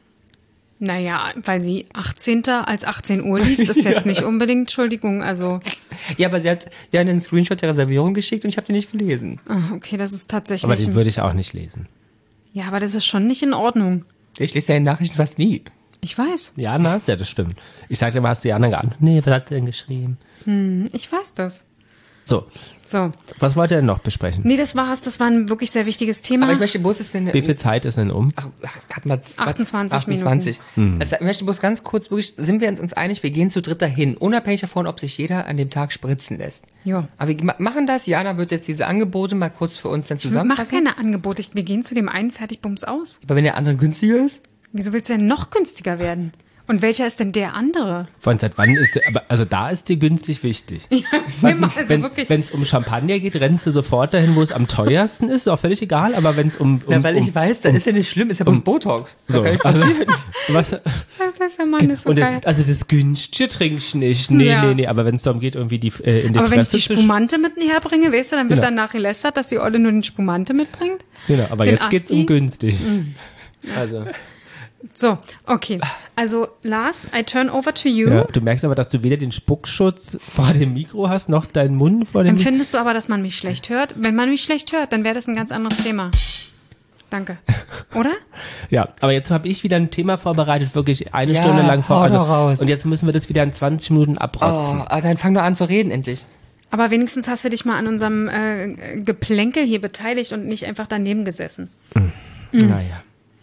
Naja, weil sie achtzehnten als achtzehn Uhr liest, ist jetzt nicht unbedingt, Entschuldigung, also, Ja, aber sie hat ja einen Screenshot der Reservierung geschickt und ich habe den nicht gelesen. ah, okay, das ist tatsächlich. Aber den ein würde ich auch nicht lesen. Ja, aber das ist schon nicht in Ordnung. Ich lese deine Nachrichten fast nie. Ich weiß. Ja, na, ja, das stimmt. Ich sagte immer, hast du die anderen geantwortet? Nee, was hat sie denn geschrieben? Ich weiß das. So, So. was wollt ihr denn noch besprechen? Nee, das war's. Das war ein wirklich sehr wichtiges Thema. Aber ich möchte bloß, dass wir eine, Wie viel Zeit ist denn um? Ach, ach, grad mal z- achtundzwanzig achtundzwanzig. Also, ich möchte bloß ganz kurz, wirklich, sind wir uns einig, wir gehen zu dritt dahin, unabhängig davon, ob sich jeder an dem Tag spritzen lässt. Ja. Aber wir ma- machen das, Jana wird jetzt diese Angebote mal kurz für uns dann Ich mach zusammenfassen. keine Angebote. Ich- Wir gehen zu dem einen Fertigbums aus. Aber wenn der andere günstiger ist? Wieso willst du denn noch günstiger werden? Und welcher ist denn der andere? Von seit wann ist der, aber also da ist dir günstig wichtig. Wir Weiß machen nicht, also wenn wirklich. es um Champagner geht, rennst du sofort dahin, wo es am teuersten ist, ist auch völlig egal, aber wenn es um, um... Ja, weil um, ich weiß, dann ist ja nicht schlimm, ist ja bloß Botox. Das so, kann nicht also, passieren. was, Das ist ja Mann, ist so und, geil. also das günstige trinkst du nicht. Nee, Ja. nee, nee, aber wenn es darum geht, irgendwie die äh, in die Aber wenn ich Fresse die zu sch- Spumante mit herbringe, weißt du, dann wird Genau. danach gelästert, dass die Olle nur den Spumante mitbringt. Genau, aber den jetzt geht's Asti? um günstig. Also, So, okay. Also, Lars, I turn over to you. ja, du merkst aber, dass du weder den Spuckschutz vor dem Mikro hast, noch deinen Mund vor dem Mikro. Empfindest du aber, dass man mich schlecht hört? Wenn man mich schlecht hört, dann wäre das ein ganz anderes Thema. Danke. Oder? Ja, aber jetzt habe ich wieder ein Thema vorbereitet, wirklich eine Ja, Stunde lang vor. hau Also, doch raus. und jetzt müssen wir das wieder in zwanzig Minuten abrotzen. Oh, ah, dann fang doch an zu reden endlich. Aber wenigstens hast du dich mal an unserem äh, Geplänkel hier beteiligt und nicht einfach daneben gesessen. Naja.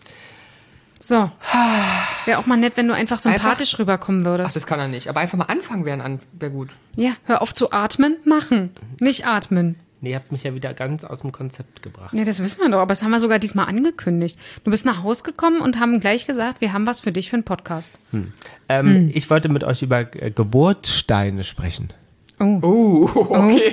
So. Wäre auch mal nett, wenn du einfach sympathisch rüberkommen Ach, würdest. das kann er nicht. Aber einfach mal anfangen wäre an, wäre gut. Ja, hör auf zu atmen, machen. Nicht atmen. Nee, ihr habt mich ja wieder ganz aus dem Konzept gebracht. Ja, das wissen wir doch, aber das haben wir sogar diesmal angekündigt. Du bist nach Hause gekommen und haben gleich gesagt, wir haben was für dich für einen Podcast. Ähm, Ich wollte mit euch über äh, Geburtssteine sprechen. Oh, Uh, okay.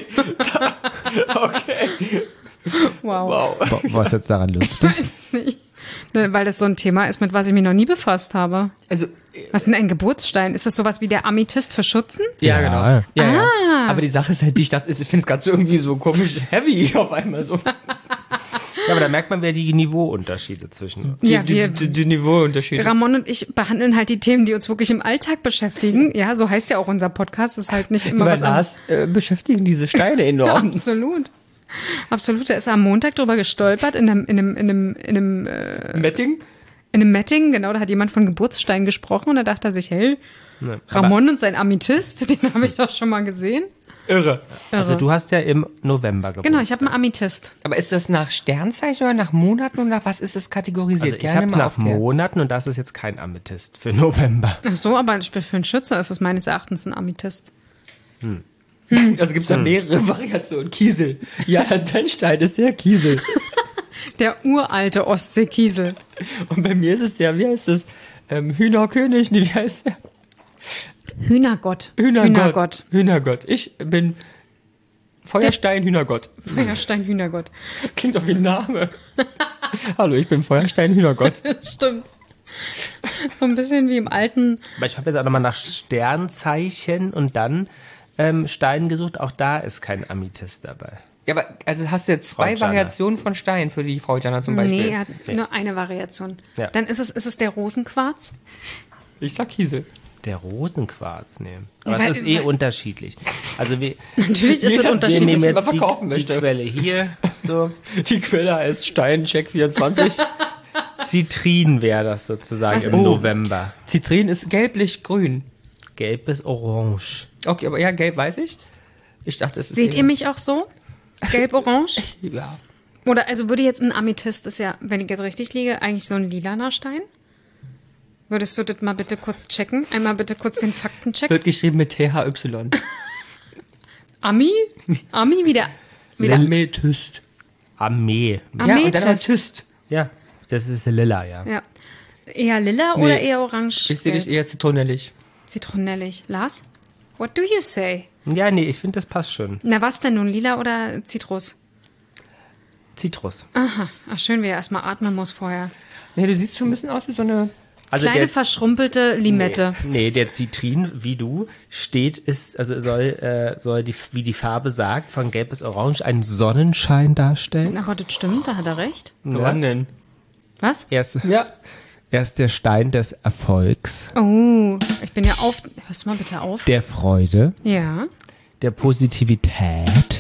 okay. wow. Wow. Bo- Was ist jetzt daran Ich lustig? weiß es nicht. Ne, weil das so ein Thema ist, mit was ich mich noch nie befasst habe. Also, Was ist denn ein Geburtsstein? Ist das sowas wie der Amethyst für Schutzen? ja, Ja. genau. Ja, ja. Ah. Aber die Sache ist halt, die ich dachte, ich finde es gerade so irgendwie so komisch heavy auf einmal so. Ja, aber da merkt man wieder die Niveauunterschiede zwischen. Ja, die, wir, die, die Niveauunterschiede. Ramon und ich behandeln halt die Themen, die uns wirklich im Alltag beschäftigen. Ja, so heißt ja auch unser Podcast. Das ist halt nicht immer Über was am- Lars äh, beschäftigen diese Steine enorm. Absolut. Absolut. Er ist am Montag drüber gestolpert in einem, in einem, in einem, in einem, äh, Metting? in einem Metting. Genau, da hat jemand von Geburtsstein gesprochen und da dachte er sich, hey, Ne, Ramon und sein Amethyst, den habe ich doch schon mal gesehen. Irre. Also Irre. du hast ja im November Geburtstag. Genau, ich habe einen Amethyst. Aber ist das nach Sternzeichen oder nach Monaten oder nach was ist es kategorisiert? Also ich Gerne habe es mal nach aufklären. Monaten und das ist jetzt kein Amethyst für November. Ach so, aber ich bin für einen Schütze ist es meines Erachtens ein Amethyst. Also gibt es da mehrere Variationen. Kiesel. Ja, dein Stein ist der Kiesel. Der uralte Ostseekiesel. Und bei mir ist es der, wie heißt das? Ähm, Hühnerkönig, nee, wie heißt der? Hühnergott. Hühnergott. Hühnergott. Ich bin Feuerstein Hühnergott. Feuerstein Hühnergott. Klingt doch wie ein Name. Hallo, ich bin Feuerstein Hühnergott. Stimmt. So ein bisschen wie im alten. Aber ich habe jetzt auch nochmal nach Sternzeichen und dann ähm, Steinen gesucht. Auch da ist kein Amethyst dabei. Ja, aber also hast du jetzt zwei Frau Jana. Variationen von Stein für die Frau Jana zum Beispiel? Nee, er hat nur eine Variation. Ja. Dann ist es, ist es der Rosenquarz. Ich sag Kiesel. Der Rosenquarz, nee. Aber weil- es ist eh weil- unterschiedlich. Also wir, Natürlich ist es Jeder- wir unterschiedlich. nehmen was man jetzt die, verkaufen die möchte. Quelle hier. So. Die Quelle heißt Stein, Check vierundzwanzig. Zitrin wäre das sozusagen Was? im Oh. November. Zitrin ist gelblich-grün. Gelb bis orange. Okay, aber ja, gelb weiß ich. Ich dachte, es ist Seht eher- ihr mich auch so? Gelb-orange? Ja. Oder also würde jetzt ein Amethyst, ist ja, wenn ich jetzt richtig liege, eigentlich so ein lilaner Stein? Würdest du das mal bitte kurz checken? Einmal bitte kurz den Faktencheck. Wird geschrieben mit T H Y. Ami? Ami wieder. wieder. Amethyst. Armee. Ja, und dann Amethyst. Amethyst. Ja, das ist lila, ja. Ja. Eher lila Nee. oder eher orange? Ich sehe dich eher zitronellig. Zitronellig. Lars? What do you say? Ja, nee, ich finde, das passt schon. Na, was denn nun? Lila oder Zitrus? Zitrus. Aha. Ach, schön, wie er erstmal atmen muss vorher. Nee, du siehst schon ein bisschen aus wie so eine... Also Kleine der, verschrumpelte Limette. Nee, nee, der Zitrin, wie du, steht, ist, also soll, äh, soll die, wie die Farbe sagt, von gelb bis orange einen Sonnenschein darstellen. Aber das stimmt, da hat er recht. Woran denn? Was? Er ist, Ja. er ist der Stein des Erfolgs, Oh, ich bin ja auf. Hörst mal bitte auf. der Freude, Ja. der Positivität,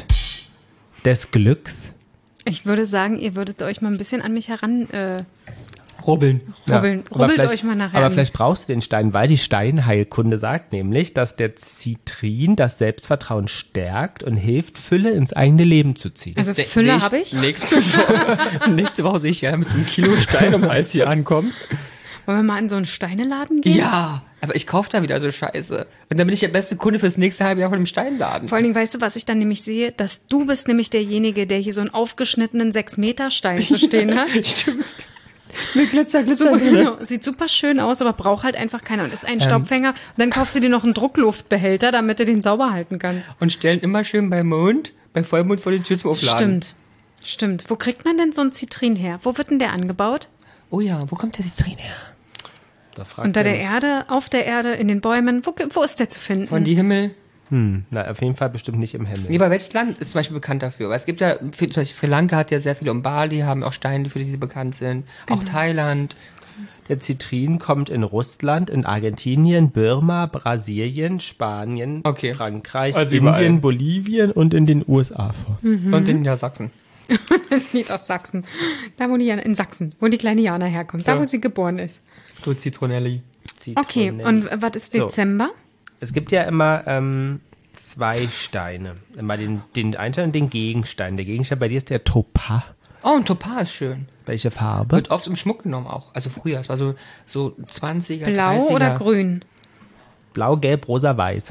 des Glücks. Ich würde sagen, ihr würdet euch mal ein bisschen an mich heran äh, Rubbeln. rubbeln. aber Rubbelt vielleicht- euch mal nachher Aber an. vielleicht brauchst du den Stein, weil die Steinheilkunde sagt nämlich, dass der Zitrin das Selbstvertrauen stärkt und hilft, Fülle ins eigene Leben zu ziehen. Also Sehe Fülle habe ich. Nächste Woche, nächste Woche sehe ich ja mit so einem Kilo Stein um den Hals hier ankommen. Wollen wir mal in so einen Steineladen gehen? Ja, aber ich kaufe da wieder so Scheiße. Und dann bin ich der beste Kunde fürs nächste halbe Jahr von dem Steinladen. Vor allen Dingen, weißt du, was ich dann nämlich sehe? Dass du bist nämlich derjenige, der hier so einen aufgeschnittenen sechs Meter Stein zu stehen hat. Stimmt. Mit Glitzer, Glitzer. Super, drin. genau. Sieht super schön aus, aber braucht halt einfach keiner. Und ist ein Staubfänger. Und dann kaufst du dir noch einen Druckluftbehälter, damit du den sauber halten kannst. Und stellen immer schön bei Mond, bei Vollmond vor die Tür zum Aufladen. Stimmt. Stimmt. Wo kriegt man denn so einen Zitrin her? Wo wird denn der angebaut? Oh ja, wo kommt der Zitrin her? Da fragt Unter er der mich. Erde, auf der Erde, in den Bäumen. Wo, wo ist der zu finden? Von die Himmel. Hm, na, auf jeden Fall bestimmt nicht im Himmel. Nee, aber welches Land ist zum Beispiel bekannt dafür? Weil es gibt ja, viel- zum Beispiel Sri Lanka hat ja sehr viele und Bali haben auch Steine, für die sie bekannt sind. Auch Thailand. Der Zitrin kommt in Russland, in Argentinien, Burma, Brasilien, Spanien, Okay. Frankreich, Also Indien, überall. Bolivien und in den U S A vor. Und in Niedersachsen. Nicht aus Sachsen. Da, wo die Jana, in Sachsen, wo die kleine Jana herkommt. Da, So. wo sie geboren ist. Du Zitronelli. Okay, Zitronelli. und was ist So. Dezember? Es gibt ja immer ähm, zwei Steine. Immer den, den Einstein und den Gegenstein. Der Gegenstein bei dir ist der Topaz. Oh, und Topaz ist schön. Welche Farbe? Wird oft im Schmuck genommen auch. Also früher, es war so, so zwanziger, Blau dreißiger. oder grün? Blau, Gelb, Rosa, Weiß.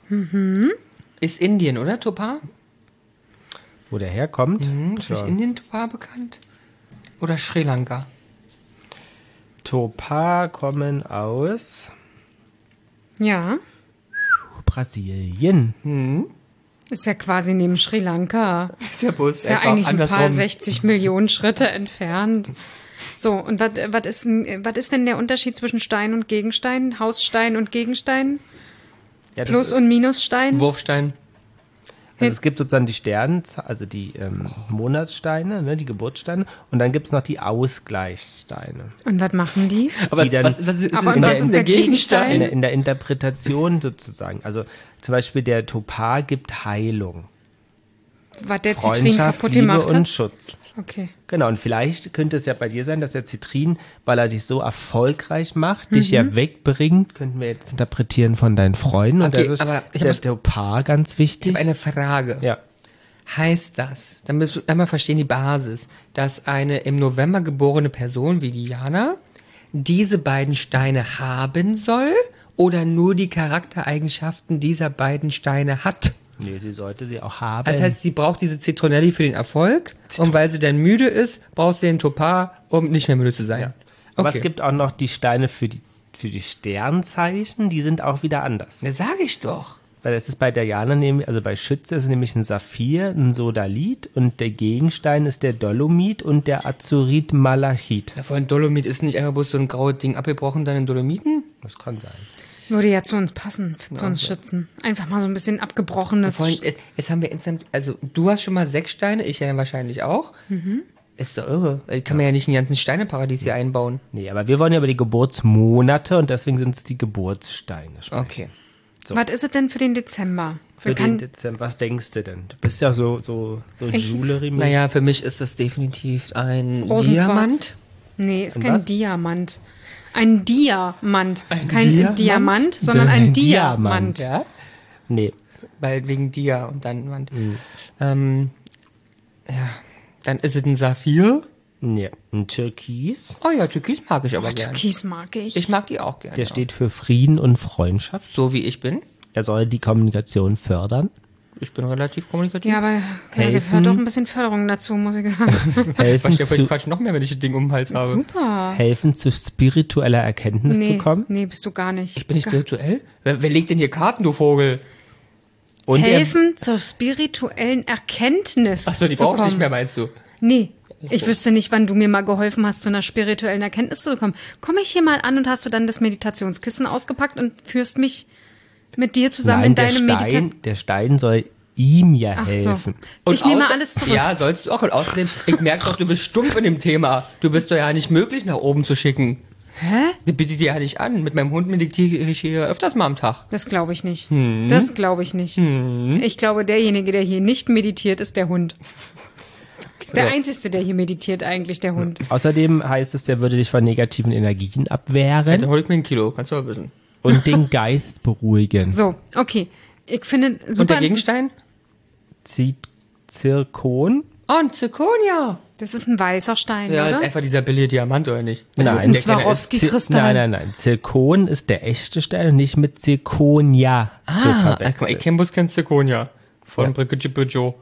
Ist Indien, oder Topaz? Wo der herkommt? Hm, ist nicht Tja. Indien Topaz bekannt? Oder Sri Lanka? Topaz kommen aus Ja. Brasilien. Ist ja quasi neben Sri Lanka. Ist ja bloß Ist ja einfach eigentlich ein paar andersrum. sechzig Millionen Schritte entfernt. So, und was was ist, denn- was ist denn der Unterschied zwischen Stein und Gegenstein? Hausstein und Gegenstein? Ja, das Plus- ist- und Minusstein? Wurfstein. Also es gibt sozusagen die Sterne, also die ähm, Monatssteine, ne, die Geburtssteine, und dann gibt es noch die Ausgleichssteine. Und was machen die? Aber Die dann- was, was ist Aber denn was was ist ist der der Gegenstein? In der, in der Interpretation sozusagen. Also zum Beispiel der Topar gibt Heilung, Was der Zitrin Freundschaft, kaputt Liebe gemacht und hat? Schutz. Okay. Genau, und vielleicht könnte es ja bei dir sein, dass der Zitrin, weil er dich so erfolgreich macht, dich Mhm. ja wegbringt, könnten wir jetzt interpretieren von deinen Freunden. Und Okay, da ist aber ich der hab- Topar ganz Ich wichtig. habe eine Frage. Ja. Heißt das, damit wir einmal verstehen die Basis, dass eine im November geborene Person wie Diana diese beiden Steine haben soll oder nur die Charaktereigenschaften dieser beiden Steine hat? Nee, sie sollte sie auch haben. Das heißt, sie braucht diese Zitronelli für den Erfolg und weil sie dann müde ist, braucht sie den Topar, um nicht mehr müde zu sein. Aber Okay. es gibt auch noch die Steine für die, für die Sternzeichen, die sind auch wieder anders. Das sage ich doch. Weil es ist bei Diana, nämlich, also bei Schütze ist es nämlich ein Saphir, ein Sodalit und der Gegenstein ist der Dolomit und der Azurit Malachit. Ja, vor allem Dolomit ist nicht einfach bloß so ein graues Ding abgebrochen, dann in Dolomiten. Das kann sein. Würde ja zu uns passen, zu uns schützen. Einfach mal so ein bisschen abgebrochenes. Vor allem, äh, jetzt haben wir insgesamt, also du hast schon mal sechs Steine, ich ja wahrscheinlich auch. Ist doch irre. Ich kann mir ja nicht einen ganzen Steineparadies hier einbauen. Nee, aber wir wollen ja über die Geburtsmonate und deswegen sind es die Geburtssteine. sprechen. Okay. Was ist es denn für den Dezember? Für Wir kann- den Dezember, was denkst du denn? Du bist ja so, so, so Ich- Jewelry. Naja, für mich ist das definitiv ein Rosenquarz. Diamant. Nee, ist Und kein was? Diamant. Ein Diamant. Kein Diamant? Diamant, sondern Ein ein Diamant. Diamant. Ja, Nee, weil wegen Dia und dann Wand. Ähm, ja, dann ist es ein Saphir. nee, ein Türkis. Oh ja, Türkis mag ich aber gern. Türkis mag ich. Ich mag die auch gerne. Der steht für Frieden und Freundschaft. so wie ich bin. Er soll die Kommunikation fördern. Ich bin relativ kommunikativ. ja, aber da Helfen. gehört doch ein bisschen Förderung dazu, muss ich sagen. Helfen Ich glaube, ich zu, quatsch noch mehr, wenn ich das Ding um den Hals habe. Super. helfen zu spiritueller Erkenntnis Nee, zu kommen. nee, bist du gar nicht. Ich bin nicht spirituell? Wer, wer legt denn hier Karten, du Vogel? Und er, Helfen zur spirituellen Erkenntnis Achso, die zu brauche ich kommen. nicht mehr, meinst du? Nee, ich wüsste nicht, wann du mir mal geholfen hast, zu einer spirituellen Erkenntnis zu kommen. Komme ich hier mal an und hast du dann das Meditationskissen ausgepackt und führst mich mit dir zusammen nein, in der deine Meditation. Stein, der Stein soll ihm ja Ach so. helfen. Ich nehme außer- alles zurück. Ja, sollst du auch. Und außerdem, ich merke doch, du bist stumpf in dem Thema. Du bist doch ja nicht möglich, nach oben zu schicken. Hä? Das bietet dir ja nicht an. Mit meinem Hund meditiere ich hier öfters mal am Tag. Das glaube ich nicht. Hm. Das glaube ich nicht. Ich glaube, derjenige, der hier nicht meditiert, ist der Hund. Ist der So. Einzige, der hier meditiert, eigentlich der Hund. Außerdem heißt es, der würde dich von negativen Energien Dann abwehren hol ich mir ein Kilo, kannst du aber wissen. und den Geist beruhigen. So, okay. Ich finde Und super. der Gegenstein? Zi- Zirkon? Oh, ein Zirkonia. Das ist ein weißer Stein, Ja, oder? ist einfach dieser billige Diamant, oder nicht? Nein. der kleine ist- Swarovski-Kristall. Nein, nein, nein. Zirkon ist der echte Stein und nicht mit Zirkonia zu Ah, guck mal, verwechseln. ich kenne bloß kein Zirkonia. Von Ja. Brigitte Bardot.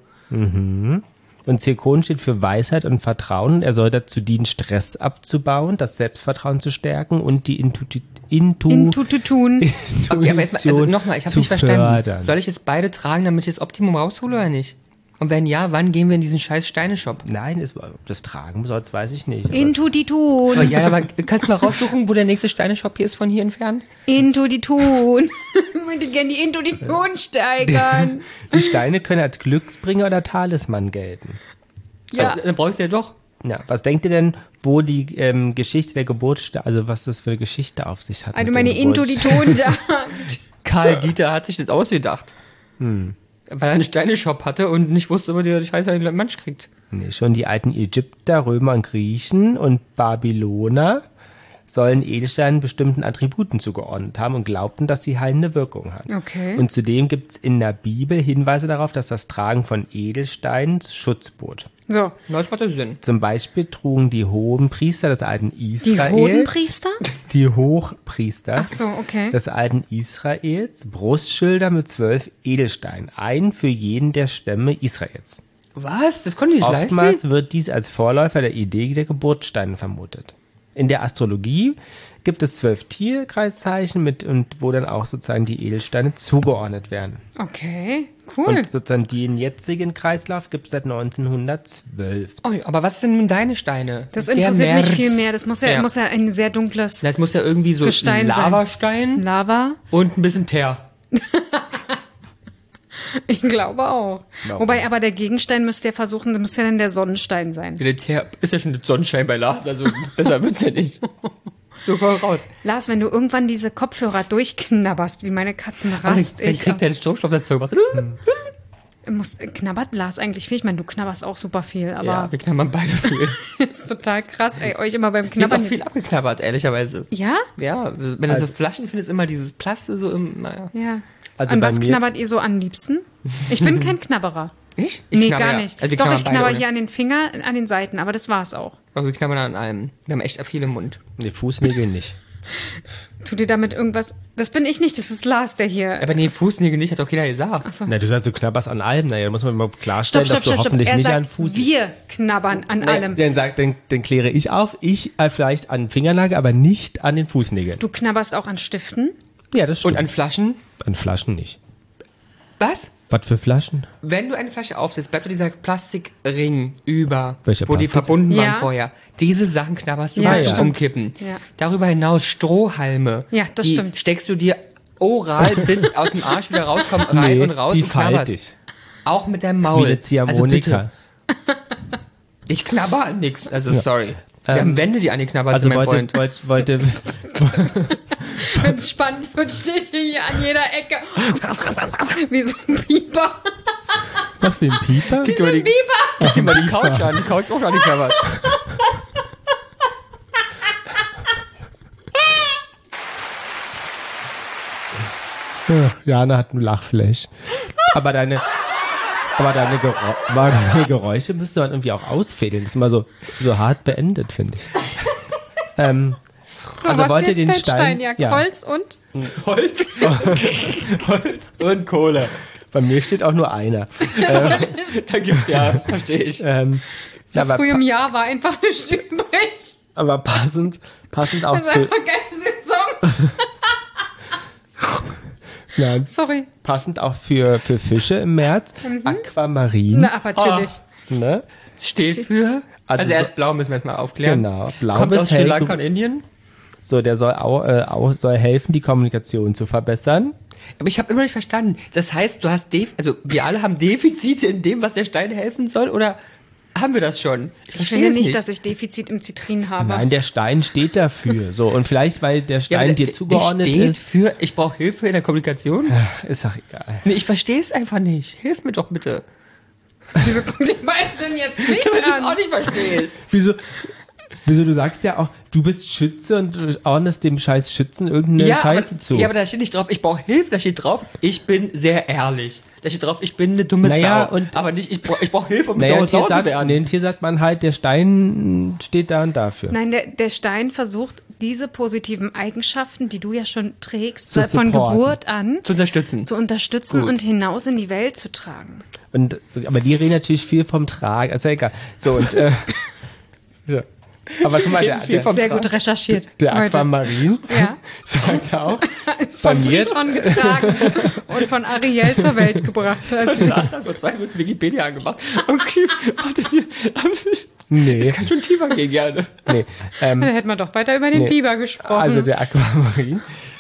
Und Zirkon steht für Weisheit und Vertrauen. Er soll dazu dienen, Stress abzubauen, das Selbstvertrauen zu stärken und die Intuitu Intu Intututun. Okay, aber jetzt mal, also Intuition nochmal, ich habe zu nicht verstanden. fördern. Soll ich jetzt beide tragen, damit ich das Optimum raushole oder nicht? Und wenn ja, wann gehen wir in diesen scheiß Steineshop? Nein, ist, ob das tragen soll, das weiß ich nicht. Aber es- Oh, Intutitun. ja, aber kannst du mal raussuchen, wo der nächste Steineshop hier ist von hier entfernt? Intutitun. Ich möchte gerne die Intutitun steigern. Die Steine können als Glücksbringer oder Talisman gelten. Ja. So, dann brauchst du ja doch. Ja, was denkt ihr denn, wo die ähm, Geschichte der Geburt, also was das für eine Geschichte auf sich hat? Also mit meine dem Geburt- Intutitun sagt. Karl Dieter hat sich das ausgedacht. Weil er einen Steineshop hatte und nicht wusste, ob der Scheiße einen Mensch kriegt. Nee, schon die alten Ägypter, Römer und Griechen und Babyloner sollen Edelsteinen bestimmten Attributen zugeordnet haben und glaubten, dass sie heilende Wirkung haben. Okay. Und zudem gibt es in der Bibel Hinweise darauf, dass das Tragen von Edelsteinen Schutz bot. So, Das macht ja Sinn. Zum Beispiel trugen die hohen Priester des alten die Israels, Hodenpriester? die Hochpriester Ach so, okay. des alten Israels Brustschilder mit zwölf Edelsteinen, ein für jeden der Stämme Israels. Was? Das konnte ich nicht Oftmals leisten? wird dies als Vorläufer der Idee der Geburtssteine vermutet. In der Astrologie gibt es zwölf Tierkreiszeichen mit und wo dann auch sozusagen die Edelsteine zugeordnet werden. Okay, cool. Und sozusagen den jetzigen Kreislauf gibt es seit neunzehnhundertzwölf. Oh, aber was sind nun deine Steine? Das Der interessiert mich März. viel mehr. Das muss ja, Ja. muss ja ein sehr dunkles Das muss ja irgendwie so Gestein ein sein. Lavastein Lava. und ein bisschen Teer. Ich glaube auch. Warum? Wobei aber der Gegenstein müsste ja versuchen, müsste ja dann der Sonnenstein sein. Der ist ja schon der Sonnenschein bei Lars, also besser wird's ja nicht. So, komm raus. Lars, wenn du irgendwann diese Kopfhörer durchknabberst, wie meine Katzen, Dann, rast dann ich kriegt aus. der Stromstoff dazu. Was? Muss, knabbert Lars eigentlich viel? Ich meine, du knabberst auch super viel, Ja, aber wir knabbern beide viel. ist total krass, ey, euch immer beim Hier ist auch Knabbern. viel abgeknabbert, ehrlicherweise. Ja? Ja, wenn du Also- so Flaschen findest, immer dieses Plaste so im, naja. Ja. Also An bei was mir- knabbert ihr so am liebsten? Ich bin kein Knabberer. Ich? Nee, knabber gar ja. nicht. Also wir Doch, knabbern ich beide knabber ohne. hier an den Finger, an den Seiten, aber das war's auch. Aber wir knabbern an allem. Wir haben echt viel im Mund. Nee, Fußnägel nicht. Tu dir damit irgendwas. Das bin ich nicht, das ist Lars, der hier. Aber nee, Fußnägel nicht, hat doch keiner gesagt. Achso. Na, du sagst, du knabberst an allem. Naja, da muss man mal klarstellen, Stopp, stopp, dass du stopp, stopp. hoffentlich Er nicht sagt, an Fuß... wir knabbern an allem. Dann, sagt, dann, dann kläre ich auf, ich äh, vielleicht an Fingernagel, aber nicht an den Fußnägeln. Du knabberst auch an Stiften. Ja, das stimmt. Und an Flaschen? an Flaschen nicht. Was? Was für Flaschen? Wenn du eine Flasche aufsetzt, bleibt doch dieser Plastikring über, Welcher wo die Plastik? verbunden Ja. waren vorher. Diese Sachen knabberst du Ja, meistens stimmt. umkippen. Ja. Darüber hinaus Strohhalme. Ja, das die stimmt. steckst du dir oral bis aus dem Arsch wieder rauskommen, rein Nee, und raus die und knabberst. falte ich. Auch mit deinem Wie Maul. eine Ziehharmonika. Also bitte, ich knabber an nix. Also sorry. Wir Ähm, haben Wände, die angeknabbert Also sind, mein wollte, Freund. wollte, wollte, Wenn es spannend wird, steht hier an jeder Ecke. Wie so ein Pieper. was für ein Pieper? Wie so ein Pieper. Guck dir mal die Couch an. Die Couch ist auch schon angeknabbert. Ja, Jana hat ein Lachflash. Aber deine, aber deine, Gerä aber deine Geräusche müsste man irgendwie auch ausfädeln. Das ist immer so, so hart beendet, finde ich. Ähm, So, Also was wollt ihr jetzt den dein Stein- Ja, ja. Holz und? Holz. Holz und Kohle. bei mir steht auch nur einer. Da gibt's ja, verstehe ich. Ähm, So aber, früh im Jahr war einfach nicht übrig. aber passend, passend auch Das ist zu, einfach keine Saison. nein, Sorry. passend auch für, für Fische im März. Aquamarin. Na, aber natürlich. Ne? Steht für. Also, Also erst so- blau müssen wir erstmal aufklären. Genau. Blau Kommt bis aus Sri hell. Lanka und Indien. So, der soll auch, äh, auch soll helfen, die Kommunikation zu verbessern. Aber ich habe immer nicht verstanden. Das heißt, du hast Def also wir alle haben Defizite in dem, was der Stein helfen soll, oder haben wir das schon? Ich verstehe finde es nicht, dass ich Defizit im Zitrin habe. Nein, der Stein steht dafür. So, und vielleicht, weil der Ja, Stein aber der- dir der zugeordnet steht ist, für, ich brauche Hilfe in der Kommunikation. ist doch egal. Nee, ich verstehe es einfach nicht. Hilf mir doch bitte. Wieso kommt die beiden denn jetzt nicht Wenn du es an? auch nicht verstehst. Wieso, wieso, du sagst ja auch, du bist Schütze und du ordnest dem scheiß Schützen irgendeine Ja aber, Scheiße zu. ja, aber da steht nicht drauf, ich brauche Hilfe, da steht drauf, ich bin sehr ehrlich. Da steht drauf, ich bin eine dumme Naja, Sau. und- aber nicht, ich brauche ich brauch Hilfe, um mit naja, der und hier Sau zu sagt, werden. nee, und hier sagt man halt, der Stein steht da und dafür. Nein, der, der Stein versucht, diese positiven Eigenschaften, die du ja schon trägst, Zu seit von supporten. Geburt an, Zu unterstützen. zu unterstützen Gut. und hinaus in die Welt zu tragen. Und, so- aber die reden natürlich viel vom Tragen. Also egal. So, und, äh, so. Aber guck mal, der, Viel der, vom Sehr Tragen. gut recherchiert. der heute. Aquamarin Ja, sagt auch, ist von Bei mir- Triton getragen und von Ariel zur Welt gebracht. Also, Lars hat vor zwei Minuten Wikipedia angemacht. Okay, warte, hier. nee, Das kann schon tiefer gehen, gerne. nee. Ähm, da hätten wir doch weiter über den Nee. Biber gesprochen. Also der Aquamarin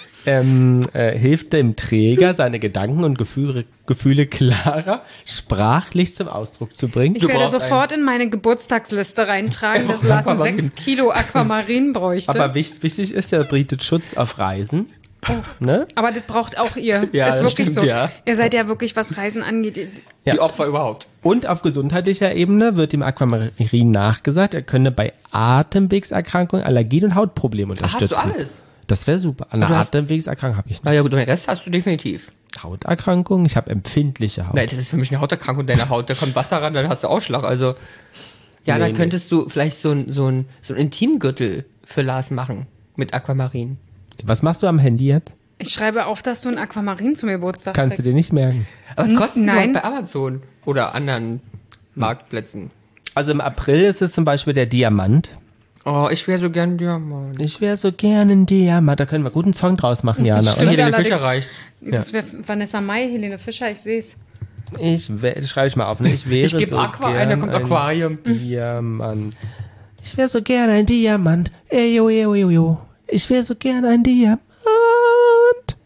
ähm, äh, hilft dem Träger, seine Gedanken und Gefühle, Gefühle klarer, sprachlich zum Ausdruck zu bringen. ich werde brauchst sofort in meine Geburtstagsliste reintragen, dass Lars ein Aquamarin. sechs Kilo Aquamarin bräuchte. Aber Aber, wichtig, wichtig ist, er bietet Schutz auf Reisen. Ne? das braucht auch ihr. Ja, ist das wirklich stimmt, so. ja. Ihr seid ja wirklich, was Reisen angeht. Ja. Die Opfer überhaupt. Und auf gesundheitlicher Ebene wird dem Aquamarin nachgesagt, er könne bei Atemwegserkrankungen, Allergien und Hautproblemen Hast unterstützen. du alles? Das wäre super. Eine du hast- Atemwegserkrankung habe ich nicht. Na ja gut, den Rest hast du definitiv. Hauterkrankungen, ich habe empfindliche Haut. Nein, das ist für mich eine Hauterkrankung, deine Haut. Da kommt Wasser ran, dann hast du Ausschlag. Also, ja, Nee, dann nee. könntest du vielleicht so ein, so ein, so ein Intimgürtel für Lars machen. Mit Aquamarin. Was machst du am Handy jetzt? Ich schreibe auf, dass du ein Aquamarin zum Geburtstag Kannst du kriegst. dir nicht merken. Aber was kostet Nein. sowas bei Amazon? Oder anderen Marktplätzen? Also im April ist es zum Beispiel der Diamant. Oh, ich wäre so gern Diamant. Ich wäre so gerne ein Diamant. Da können wir gut einen Song draus machen, Jana. Stimmt. Oder? Helene allerdings. Fischer reicht. Das wäre Vanessa Mai, Helene Fischer, ich sehe es. Ich wär, das schreibe ich mal auf. Ne? Ich wäre Ich gebe so Aqua ein, gern da kommt Aquarium. Diamant. Ich wäre so gerne ein Diamant. Ey, yo, yo, yo, yo. Ich wäre so gerne ein Diamant.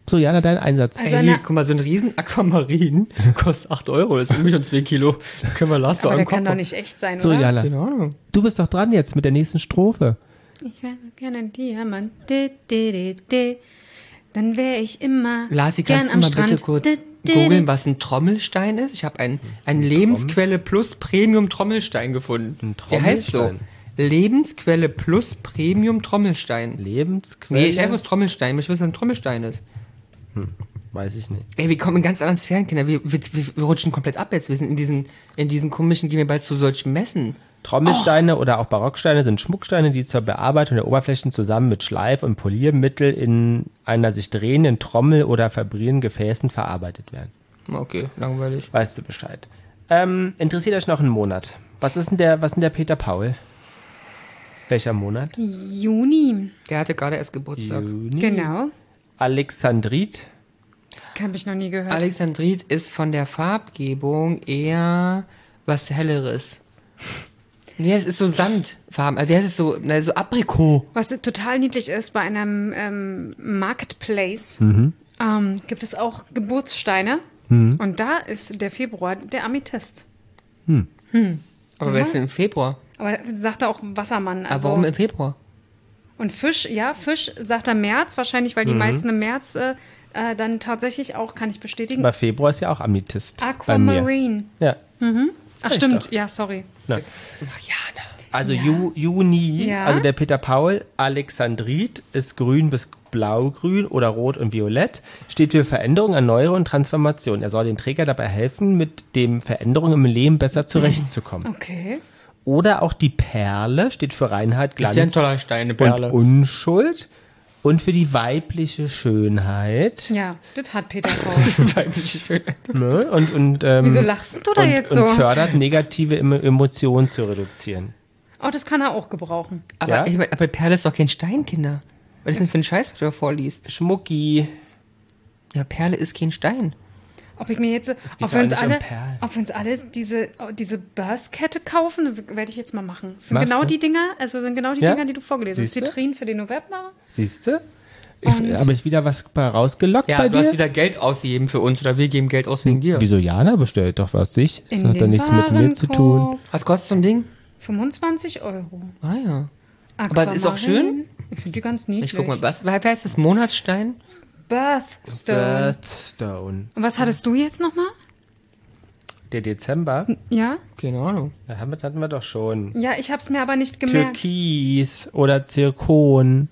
So, Jana, dein Einsatz. Also Ey, hier, eine- guck mal, so ein riesen Aquamarin kostet acht Euro. Das ist irgendwie schon zwei Kilo. Da können wir Lars so Aber der am Kopf kann doch haben. nicht echt sein, So, oder? Jana, Keine Ahnung. du bist doch dran jetzt mit der nächsten Strophe. Ich wäre so gerne ein Diamant. De, de, de, de. Dann wäre ich immer Lasi, gern kannst du am mal Strand. bitte kurz De, de, googeln, de. was ein Trommelstein ist? Ich habe ein, ein Lebensquelle Plus Premium Trommelstein gefunden. Ein Der heißt so. Trommelstein? Lebensquelle Plus Premium Trommelstein. Lebensquelle? Nee, ich helfe aus Trommelstein. Ich weiß, was ein Trommelstein ist. Weiß ich nicht. Ey, wir kommen in ganz anderen Sphären, Kinder. Wir, wir, wir rutschen komplett ab jetzt. Wir sind in diesen, in diesen komischen, gehen wir bald zu solchen Messen. Trommelsteine oder auch Barocksteine sind Schmucksteine, die zur Bearbeitung der Oberflächen zusammen mit Schleif- und Poliermittel in einer sich drehenden Trommel oder vibrierenden Gefäßen verarbeitet werden. Okay, langweilig. Weißt du Bescheid. Ähm, interessiert euch noch ein Monat? Was ist denn der, was ist denn der Peter Paul? Welcher Monat? Juni. Der hatte gerade erst Geburtstag. Juni. Genau. Alexandrit. Habe ich noch nie gehört. Alexandrit ist von der Farbgebung eher was Helleres. Nee, es ist so Sandfarben. Also, wer ist es so? Na, so Aprikot. Was total niedlich ist, bei einem ähm, Marketplace Mhm. ähm, gibt es auch Geburtssteine. Und da ist der Februar der Amethyst. Aber wer ist denn im Februar? Aber sagt er auch Wassermann. Aber Also, warum im Februar? und Fisch, ja, Fisch sagt er März, wahrscheinlich, weil die meisten im März äh, äh, dann tatsächlich auch, kann ich bestätigen, Aber Februar ist ja auch Amethyst. Bei mir. Aquamarine. Ja. Ach, ich stimmt, doch. ja, sorry. Na. Ach, Jana. Also Ju, Juni, Ja. also der Peter Paul Alexandrit ist grün bis blaugrün oder rot und violett, steht für Veränderung, Erneuerung und Transformation. Er soll den Träger dabei helfen, mit den Veränderungen im Leben besser zurechtzukommen. Okay. Oder auch die Perle steht für Reinheit, Ist Glanz ja ein toller Stein, eine und Perle. Unschuld und für die weibliche Schönheit. Ja, das hat Peter Paul. Weibliche Schönheit. Ne? Und, und, ähm, Wieso lachst du da und, jetzt und so? fördert negative Emo- Emotionen zu reduzieren. Oh, das kann er auch gebrauchen. Aber, Ja? ich mein, aber Perle ist doch kein Stein, Kinder. Was ist denn für ein Scheiß, was du da vorliest? Schmucki. Ja, Perle ist kein Stein. Ob ich mir jetzt, geht ob doch wir uns nicht um alle, Perlen. ob wir uns alle diese, diese Burst-Kette kaufen, werde ich jetzt mal machen. Das sind Machst genau du? die Dinger, also sind genau die Ja? Dinger, die du vorgelesen hast. Siehste? Zitrin für den November. Siehst du? Habe ich wieder was bei rausgelockt Ja, bei du dir? hast wieder Geld ausgegeben für uns oder wir geben Geld aus wegen dir. Wieso Jana bestellt doch was sich? Das In hat doch den nichts mit mir zu tun. Warenkorb. Was kostet so ein Ding? fünfundzwanzig Euro. Ah ja. Aber es ist auch schön. Ich finde die ganz niedlich. Ich guck mal, was, wer heißt das? Monatsstein? Birthstone. Birthstone. Und was hattest du jetzt nochmal? Der Dezember? Ja? Keine Ahnung. Ja, damit hatten wir doch schon. Ja, ich habe es mir aber nicht gemerkt. Türkis oder Zirkon.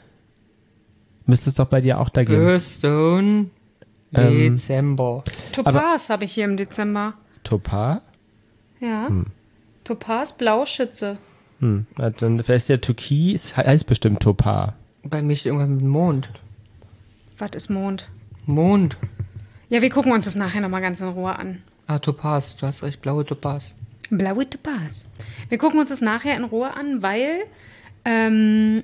Müsste es doch bei dir auch da geben. Birthstone Ähm, Dezember. Topaz habe ich hier im Dezember. Topaz? Ja. Topaz, Blauschütze. Hm. na Dann vielleicht der Türkis heißt bestimmt Topaz. Bei mir steht irgendwas mit Mond. Was ist Mond? Mond. Ja, wir gucken uns das nachher nochmal ganz in Ruhe an. Ah, Topaz. Du hast recht, blaue Topaz. Blaue Topaz. Wir gucken uns das nachher in Ruhe an, weil ähm,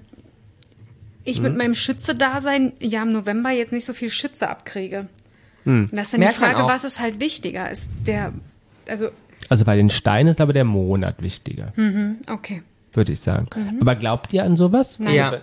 ich mit meinem Schütze-Dasein ja im November jetzt nicht so viel Schütze abkriege. Und das ist dann Merkt die man Frage, auch. was ist halt wichtiger? Ist der, also, Also bei den Steinen ist aber der Monat wichtiger, okay. würde ich sagen. Aber glaubt ihr an sowas? Nein. Ja.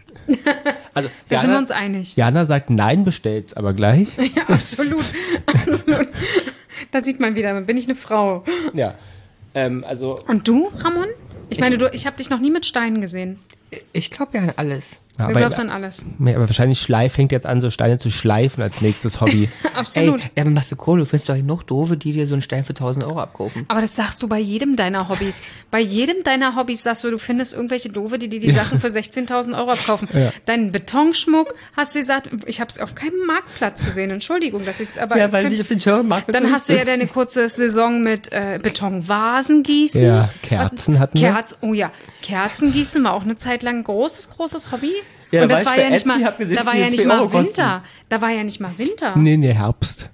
Da Also sind wir Jana, uns einig. Jana sagt, nein, bestellt's aber gleich. Ja, absolut. absolut. Da sieht man wieder, bin ich eine Frau. Ja. Ähm, also Und du, Ramon? Ich meine, du, ich habe dich noch nie mit Steinen gesehen. Ich glaube ja an alles. ja, Du aber, glaubst an alles. nee, aber wahrscheinlich Schleif fängt jetzt an, so Steine zu schleifen als nächstes Hobby. Absolut. Ey, ja, aber machst du Kohle? Du findest doch noch doofe, die dir so einen Stein für tausend Euro abkaufen. Aber das sagst du bei jedem deiner Hobbys. Bei jedem deiner Hobbys sagst du, du findest irgendwelche Doofe, die dir die Sachen für sechzehntausend Euro abkaufen. Ja. Deinen Betonschmuck, hast du gesagt, ich habe es auf keinem Marktplatz gesehen. Entschuldigung, dass ich es aber... Ja, es weil könnte- ich auf den teuren Markt Dann hast du ja deine kurze Saison mit äh, Betonvasen gießen. Ja, Kerzen Was- hatten wir. Kerz, oh ja, Kerzen gießen war auch eine Zeit lang ein großes, großes Hobby. Ja, Und da das war war ich ja bei nicht Etsy, mal, hab gesehen, da dass war die ja jetzt nicht zwei mal Euro kosten. Winter. Da war ja nicht mal Winter. nee, nee, Herbst.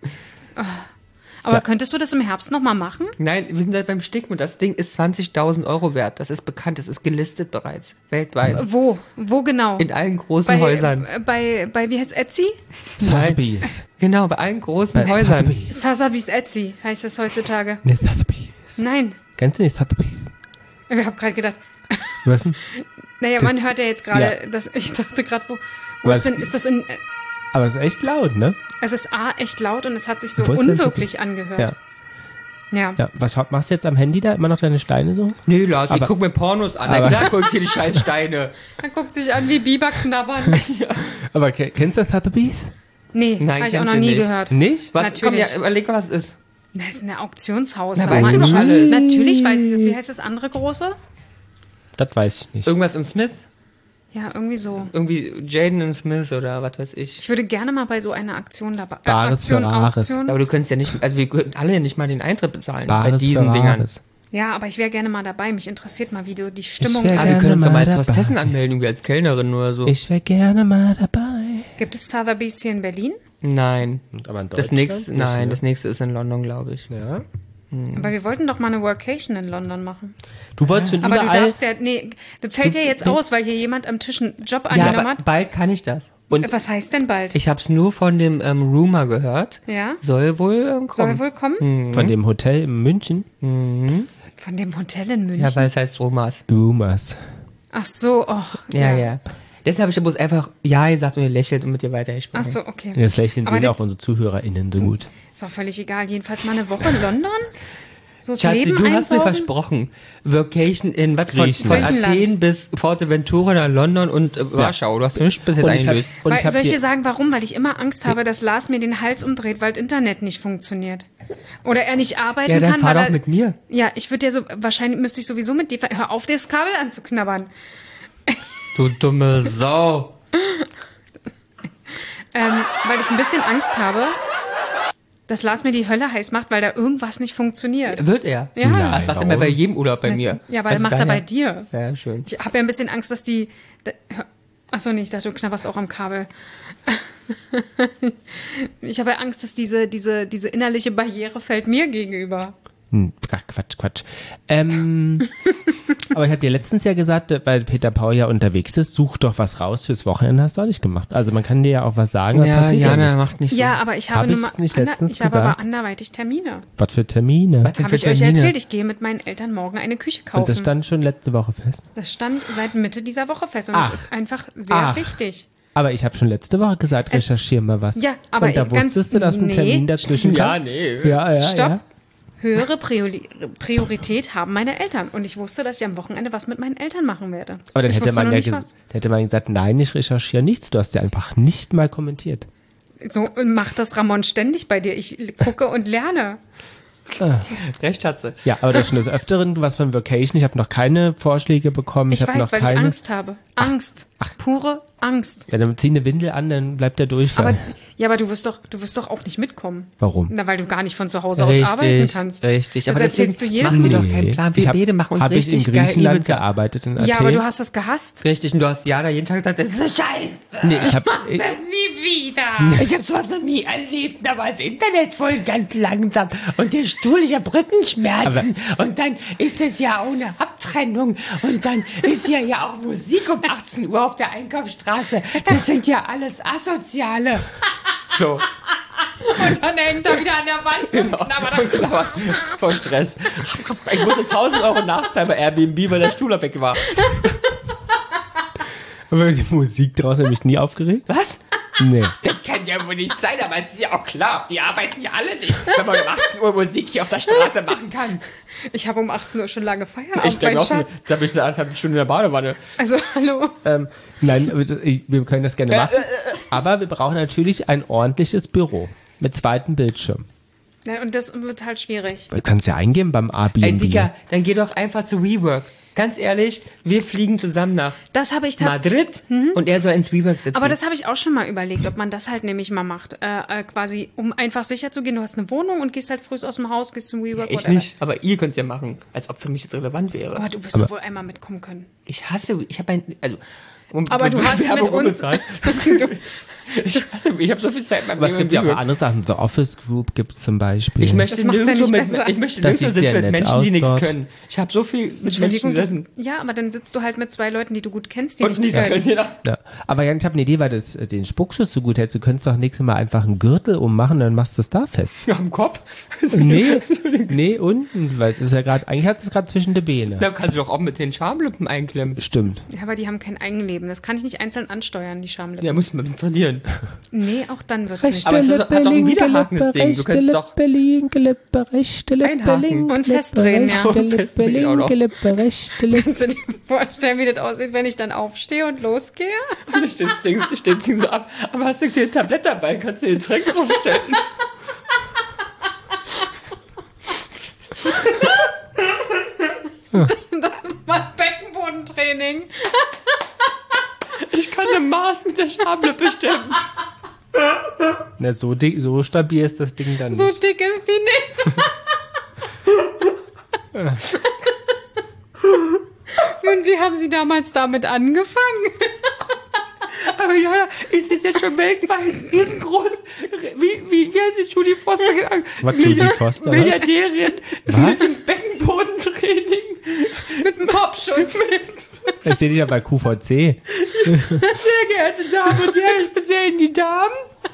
Aber könntest du das im Herbst nochmal machen? Nein, wir sind halt beim Sticken und das Ding ist zwanzigtausend Euro wert. Das ist bekannt, das ist gelistet bereits. Weltweit. Wo? Wo genau? In allen großen bei, Häusern. äh, Bei, bei, wie heißt Etsy? Sotheby's. Genau, bei allen großen Bei Häusern. Sotheby's. Sotheby's Etsy heißt es heutzutage. Nee, Sotheby's. Nein, Kennst du nicht Sotheby's? ich habe gerade gedacht, Was denn? naja, Das- man hört ja jetzt gerade, ja. dass ich dachte gerade, wo, wo Was? ist denn, ist das in, äh, Aber es ist echt laut, ne? Es ist A, echt laut und es hat sich so Wo ist denn unwirklich angehört. Ja. Ja. ja. Was schaut- machst du jetzt am Handy da? Immer noch deine Steine so? Nee, Lars, ich Aber- guck mir Pornos an. Na aber- klar, guck ich hier die scheiß Steine. Man guckt sich an wie Biber knabbern. Aber ke- kennst du Sotheby's? Nee, Nein, habe ich auch kennst noch du nie nicht. gehört. Nicht? Was? Natürlich. Komm, ja, überleg mal, was es ist. Das ist ein Auktionshaus. Na, sag weißt mal. du doch alles. Natürlich weiß ich das. Wie heißt das andere große? Das weiß ich nicht. Irgendwas im Smith? Ja, irgendwie so. Irgendwie Jaden und Smith oder was weiß ich. Ich würde gerne mal bei so einer Aktion dabei. Äh, Bares Aktion, für Rares. Auktion. Aber du könntest ja nicht, also wir könnten alle nicht mal den Eintritt bezahlen bei Bares diesen für Dingern. Rares. Ja, aber ich wäre gerne mal dabei. Mich interessiert mal, wie du die Stimmung wär Aber wir gerne können uns doch mal als mal Hostessen dabei. anmelden, irgendwie als Kellnerin oder so. Ich wäre gerne mal dabei. Gibt es Sotheby's hier in Berlin? Nein. Aber in Das Deutschland nächste, nicht, nein, ne? das nächste ist in London, glaube ich. Ja. Aber wir wollten doch mal eine Workation in London machen. Du wolltest schon Aber du überall... darfst ja, nee, das fällt ja jetzt aus, weil hier jemand am Tisch einen Job Ja, angenommen aber hat. bald kann ich das. Und Was heißt denn bald? ich habe es nur von dem ähm, Rumor gehört. Ja? Soll wohl ähm, kommen. Soll wohl kommen? Von dem Hotel in München? Von dem Hotel in München. Ja, weil es heißt Rumors. Rumors. Ach so, oh. Ja, ja. Deshalb habe ich bloß einfach Ja gesagt und gelächelt und mit dir weitergesprochen. Ach so, okay. Das Lächeln Aber sehen die- auch unsere ZuhörerInnen so gut. Ist doch völlig egal. Jedenfalls mal eine Woche in London. So das Schatzi, Leben du hast mir einsaugen. versprochen, Vacation in was von, von Griechenland. Athen bis Forteventura nach London und äh, Warschau. Du hast nichts bis jetzt Und ich hab- eingelöst. und Weil, ich hab soll ich dir- dir sagen, warum? Weil ich immer Angst habe, dass Lars mir den Hals umdreht, weil das Internet nicht funktioniert. Oder er nicht arbeiten Ja, dann kann, fahr weil doch er, mit mir. Ja, ich würde ja so, wahrscheinlich müsste ich sowieso mit dir, ver- hör auf, das Kabel anzuknabbern. Du dumme Sau. Ähm, weil ich ein bisschen Angst habe, dass Lars mir die Hölle heiß macht, weil da irgendwas nicht funktioniert. Wird er? Ja. Nein, Das macht er warum? mal bei jedem Urlaub bei mir. Ja, aber Also dann macht er bei daher- dir. Ja, schön. Ich habe ja ein bisschen Angst, dass die... Da, hör- Achso, nee, ich dachte, du knabberst auch am Kabel. Ich habe ja Angst, dass diese, diese, diese innerliche Barriere fällt mir gegenüber. Hm, Quatsch, Quatsch, Quatsch. Ähm, aber ich habe dir letztens ja gesagt, äh, weil Peter Paul ja unterwegs ist, such doch was raus fürs Wochenende, hast du auch nicht gemacht. Also man kann dir ja auch was sagen, was Ja, passiert ist Jana nichts. macht nicht so. Ja, aber ich habe Hab nun ich's mal nicht ander- letztens ich habe gesagt? aber anderweitig Termine. Was für Termine? Was denn Habe für ich euch Termine? erzählt, ich gehe mit meinen Eltern morgen eine Küche kaufen. Und das stand schon letzte Woche fest. Das stand seit Mitte dieser Woche fest und Ach. das ist einfach sehr Ach. wichtig. Aber ich habe schon letzte Woche gesagt, recherchier mal was. Ja, aber Und da ganz- wusstest du, dass ein nee. Termin dazwischen Ja, kam? nee. Ja, ja, Stopp. ja. Höhere Priori Priorität haben meine Eltern. Und ich wusste, dass ich am Wochenende was mit meinen Eltern machen werde. Aber dann ich hätte wusste man, noch ja nicht ges- was. hätte man gesagt, nein, ich recherchiere nichts. Du hast ja einfach nicht mal kommentiert. So macht das Ramon ständig bei dir. Ich gucke und lerne. Recht hat sie. Ja, aber das schon des Öfteren was von Vacation. Ich habe noch keine Vorschläge bekommen. Ich Ich, habe weiß, noch weil keine. ich Angst habe. Angst. Pure Angst. Ja, dann zieh eine Windel an, dann bleibt der Durchfall. Aber, ja, aber du wirst doch, du wirst doch auch nicht mitkommen. Warum? Na, weil du gar nicht von zu Hause aus arbeiten kannst. richtig. Das Aber deswegen erzählst du jedes machen wir Mal. doch keinen Plan. Wir ich hab, beide machen uns hab richtig ich in geil Griechenland Ibiza. gearbeitet in Athen. Ja, aber du hast das gehasst. Richtig, und du hast Jana jeden Tag gesagt, das ist eine Scheiße. Nee, ich hab, ich, Nie wieder. Ich habe sowas noch nie erlebt, da war das Internet voll ganz langsam und der Stuhl, ich habe Rückenschmerzen und dann ist es ja ohne Abtrennung und dann ist ja ja auch Musik um achtzehn Uhr auf der Einkaufsstraße. Das sind ja alles Asoziale. So, Und dann hängt er wieder an der Wand und knabbert. und klar, voll Stress. Ich musste tausend Euro nachzahlen bei Airbnb, weil der Stuhl weg war. aber die Musik draußen hat mich nie aufgeregt. Was? Nee. Das kann ja wohl nicht sein, aber es ist ja auch klar, die arbeiten ja alle nicht, wenn man um achtzehn Uhr Musik hier auf der Straße machen kann. Ich habe um achtzehn Uhr schon lange Feierabend, Ich denke mein auch, Schatz. da bin ich eine anderthalb Stunden in der Badewanne. Also, hallo. Ähm, nein, wir können das gerne machen. Aber wir brauchen natürlich ein ordentliches Büro mit zweitem Bildschirm. Ja, und das wird halt schwierig. Du kannst ja eingeben beim Airbnb. Ey, Digga, dann geh doch einfach zu WeWork. Ganz ehrlich, wir fliegen zusammen nach Das habe ich ta- Madrid und er soll ins WeWork sitzen. Aber das habe ich auch schon mal überlegt, ob man das halt nämlich mal macht. Äh, äh, quasi, um einfach sicher zu gehen, du hast eine Wohnung und gehst halt früh aus dem Haus, gehst zum WeWork. ich whatever. nicht, aber ihr könnt es ja machen, als ob für mich das relevant wäre. Aber du wirst doch wohl einmal mitkommen können. Ich hasse, ich habe ein, also, um, Aber du hast Werbung mit uns- unbezahlt. Ich hasse, ich habe so viel Zeit in meinem Aber es Leben gibt ja im auch WeWork. andere Sachen. The Office Group gibt es zum Beispiel. Ich möchte Das macht's ja nirgendwo nicht mit, besser. ich möchte Das nirgendwo sieht sehr sitzen mit nett Menschen, die aus nichts dort. können. Ich habe so viel mit Menschen Entschuldigung, das, gesessen. ja, aber dann sitzt du halt mit zwei Leuten, die du gut kennst, die Und nichts nichts können. können, ja. Ja. Aber Jan, ich habe eine Idee, weil das äh, den Spuckschuss so gut hält. Du könntest doch nächstes Mal einfach einen Gürtel ummachen, dann machst du es da fest. Am Kopf. Nee, nee, unten, weil es ist ja gerade, eigentlich hat es gerade zwischen die Beine. Da kannst du doch auch mit den Schamlippen einklemmen. Stimmt. Ja, aber die haben kein Eigenleben. kleben. Das kann ich nicht einzeln ansteuern, die Schamlippen. Ja, muss man ein bisschen trainieren. Nee, auch dann wird's nicht. Aber es hat doch- hat doch ein Widerhaken, das Ding. Du kannst doch Lippe, linke Lippe, rechte Lippe, einhaken. linke Und festdrehen, ja. rechte Und Lippe, festdrehen auch noch. linke Lippe, rechte Lippe. Kannst du dir vorstellen, wie das aussieht, wenn ich dann aufstehe und losgehe? Da steht das Ding, steht das Ding so ab. Aber hast du dir ein Tablett dabei? Kannst du dir ein Getränk draufstellen? Das war Beckenbodentraining. Ich kann eine Maß mit der Schamlippe stemmen. Na, so, dick, so stabil ist das Ding dann So nicht. dick ist die nicht. Und wie haben Sie damals damit angefangen? Aber ja, ist es jetzt schon weltweit riesengroß. Wie, wie, wie heißt die Judy Foster genannt? Was, Judy Foster, was? Milliardärin Was? mit dem Beckenbodentraining. Mit einem Popschutz. Ich sehe dich ja bei Q V C. Sehr geehrte Damen und Herren, speziell die Damen.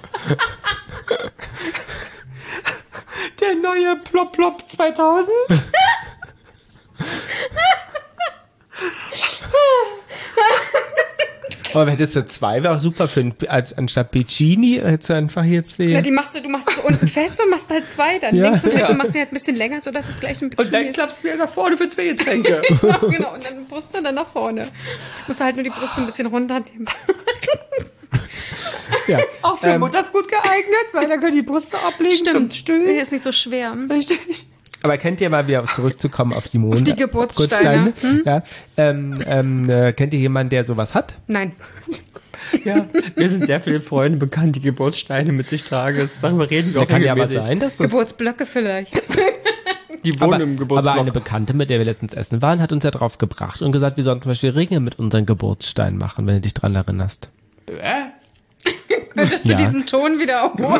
Der neue Plop Plop zweitausend. Aber hättest du zwei, wäre auch super für ein, als anstatt Bikini, hättest du einfach jetzt Ja, die. die machst du, du machst es unten fest und machst halt zwei dann Ja, links und rechts ja. und machst sie halt ein bisschen länger, sodass es gleich ein Und dann Bikini ist. klappst du wieder nach vorne für zwei Getränke. Ja, genau, und dann Brüste dann nach vorne. Musst du halt nur die Brüste ein bisschen runternehmen. Ja. Auch für Ähm. Mutters gut geeignet, weil dann können die Brüste ablegen zum Stimmt. Stillen. Der ist nicht so schwer. Richtig. Aber kennt ihr mal wieder zurückzukommen auf die Monde? Auf die Geburtssteine. Hm? Ja. Ähm, ähm, äh, kennt ihr jemanden, der sowas hat? Nein. Ja, mir sind sehr viele Freunde bekannt, die Geburtssteine mit sich tragen. Das, darüber reden wir Da auch kann ja aber regelmäßig. sein, dass das. Geburtsblöcke vielleicht. Die wohnen Aber, im aber Geburtsblock. eine Bekannte, mit der wir letztens essen waren, hat uns ja drauf gebracht und gesagt, wir sollen zum Beispiel Ringe mit unseren Geburtssteinen machen, wenn du dich dran erinnerst. Könntest du Ja. diesen Ton wieder aufholen?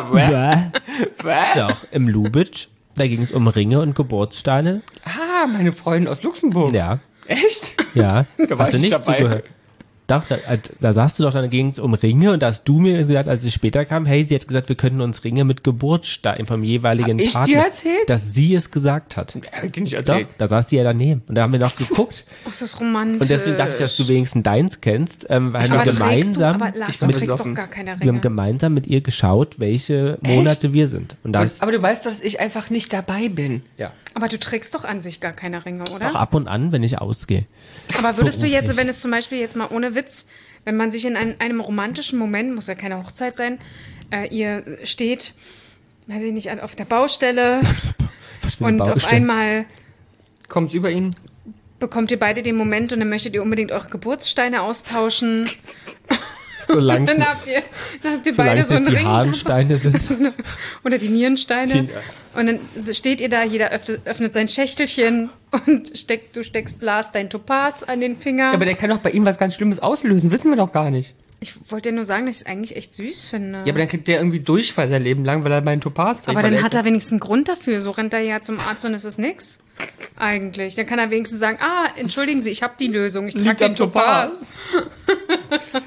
Ja, auch im Lubitsch. Da ging es um Ringe und Geburtssteine. Ah, meine Freundin aus Luxemburg. Ja, Echt? ja. war Hast du ich nicht dabei. zugehört? Doch, da, da sagst du doch, dann ging es um Ringe und da hast du mir gesagt, als sie später kam, hey, sie hat gesagt, wir können uns Ringe mit Geburtssteinen vom jeweiligen Hab ich dir Partner. erzählt? Dass sie es gesagt hat. Hab ich dir nicht Doch, erzählt. da saß sie ja daneben und da haben wir noch geguckt Oh, ist das romantisch. und deswegen dachte ich, dass du wenigstens deins kennst, ähm, weil wir aber trägst gemeinsam, du, aber Lars, Ich du war trägst doch besoffen. gar keine wir haben Ringe. gemeinsam mit ihr geschaut, welche Monate wir sind. Und das, Und, aber du weißt doch, dass ich einfach nicht dabei bin. ja, Aber du trägst doch an sich gar keine Ringe, oder? auch ab und an, wenn ich ausgehe. Aber würdest du jetzt, beruflich. wenn es zum Beispiel jetzt mal ohne Witz, wenn man sich in ein, einem romantischen Moment, muss ja keine Hochzeit sein, äh, ihr steht, weiß ich nicht, auf der Baustelle Was für eine und auf Baustelle. einmal Kommt's über ihn? bekommt ihr beide den Moment und dann möchtet ihr unbedingt eure Geburtssteine austauschen. Solange Dann es habt ihr, dann habt ihr solange beide es so einen nicht die Ring Harnsteine sind. oder die Nierensteine. Die- Und dann steht ihr da, jeder öffnet, öffnet sein Schächtelchen und steckt, du steckst Lars dein Topaz an den Finger. Aber der kann doch bei ihm was ganz Schlimmes auslösen. Wissen wir doch gar nicht. Ich wollte dir nur sagen, dass ich es eigentlich echt süß finde. Ja, aber dann kriegt der irgendwie Durchfall sein Leben lang, weil er meinen Topaz trägt. Aber weil dann hat er wenigstens einen Grund dafür. So rennt er ja zum Arzt und es ist nix. Eigentlich. Dann kann er wenigstens sagen, ah, entschuldigen Sie, ich habe die Lösung. Ich trage Liegt den am Topaz. Topaz.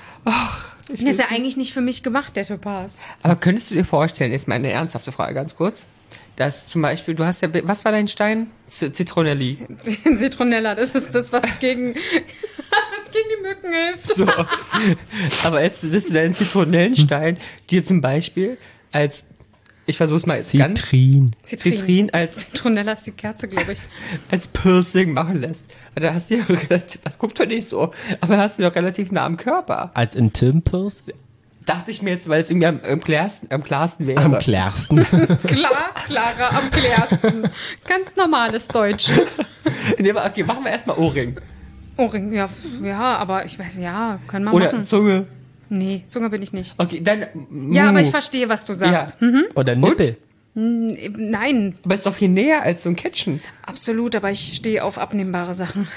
Der ist ja eigentlich nicht für mich gemacht, der Topaz. Aber könntest du dir vorstellen, jetzt mal eine ernsthafte Frage, ganz kurz, dass zum Beispiel, du hast ja, was war dein Stein? Z- Zitronelli. Zitronella, das ist das, was gegen, was gegen die Mücken hilft. So. Aber jetzt siehst du deinen Zitronellenstein, dir zum Beispiel als, ich versuch's mal jetzt ganz, Zitrin. Zitrin als, Zitronella ist die Kerze, glaube ich. als Piercing machen lässt. Da hast du ja relativ, das guckt doch nicht so, aber hast du doch relativ nah am Körper. Als Intimpilz. Dachte ich mir jetzt, weil es irgendwie am, am, klärsten, am klarsten wäre. Am klärsten. Klar, klarer, am klärsten. Ganz normales Deutsch. Nee, aber okay, machen wir erstmal Ohrring. Ohrring, ja, ja, aber ich weiß, ja, können wir Oder machen. Zunge. Nee, Zunge bin ich nicht. Okay, dann. Ja, aber ich Mu. verstehe, was du sagst. Ja. Hm? Oder Nippel. Nein, Aber ist doch viel näher als so ein Catchen. absolut, aber ich stehe auf abnehmbare Sachen.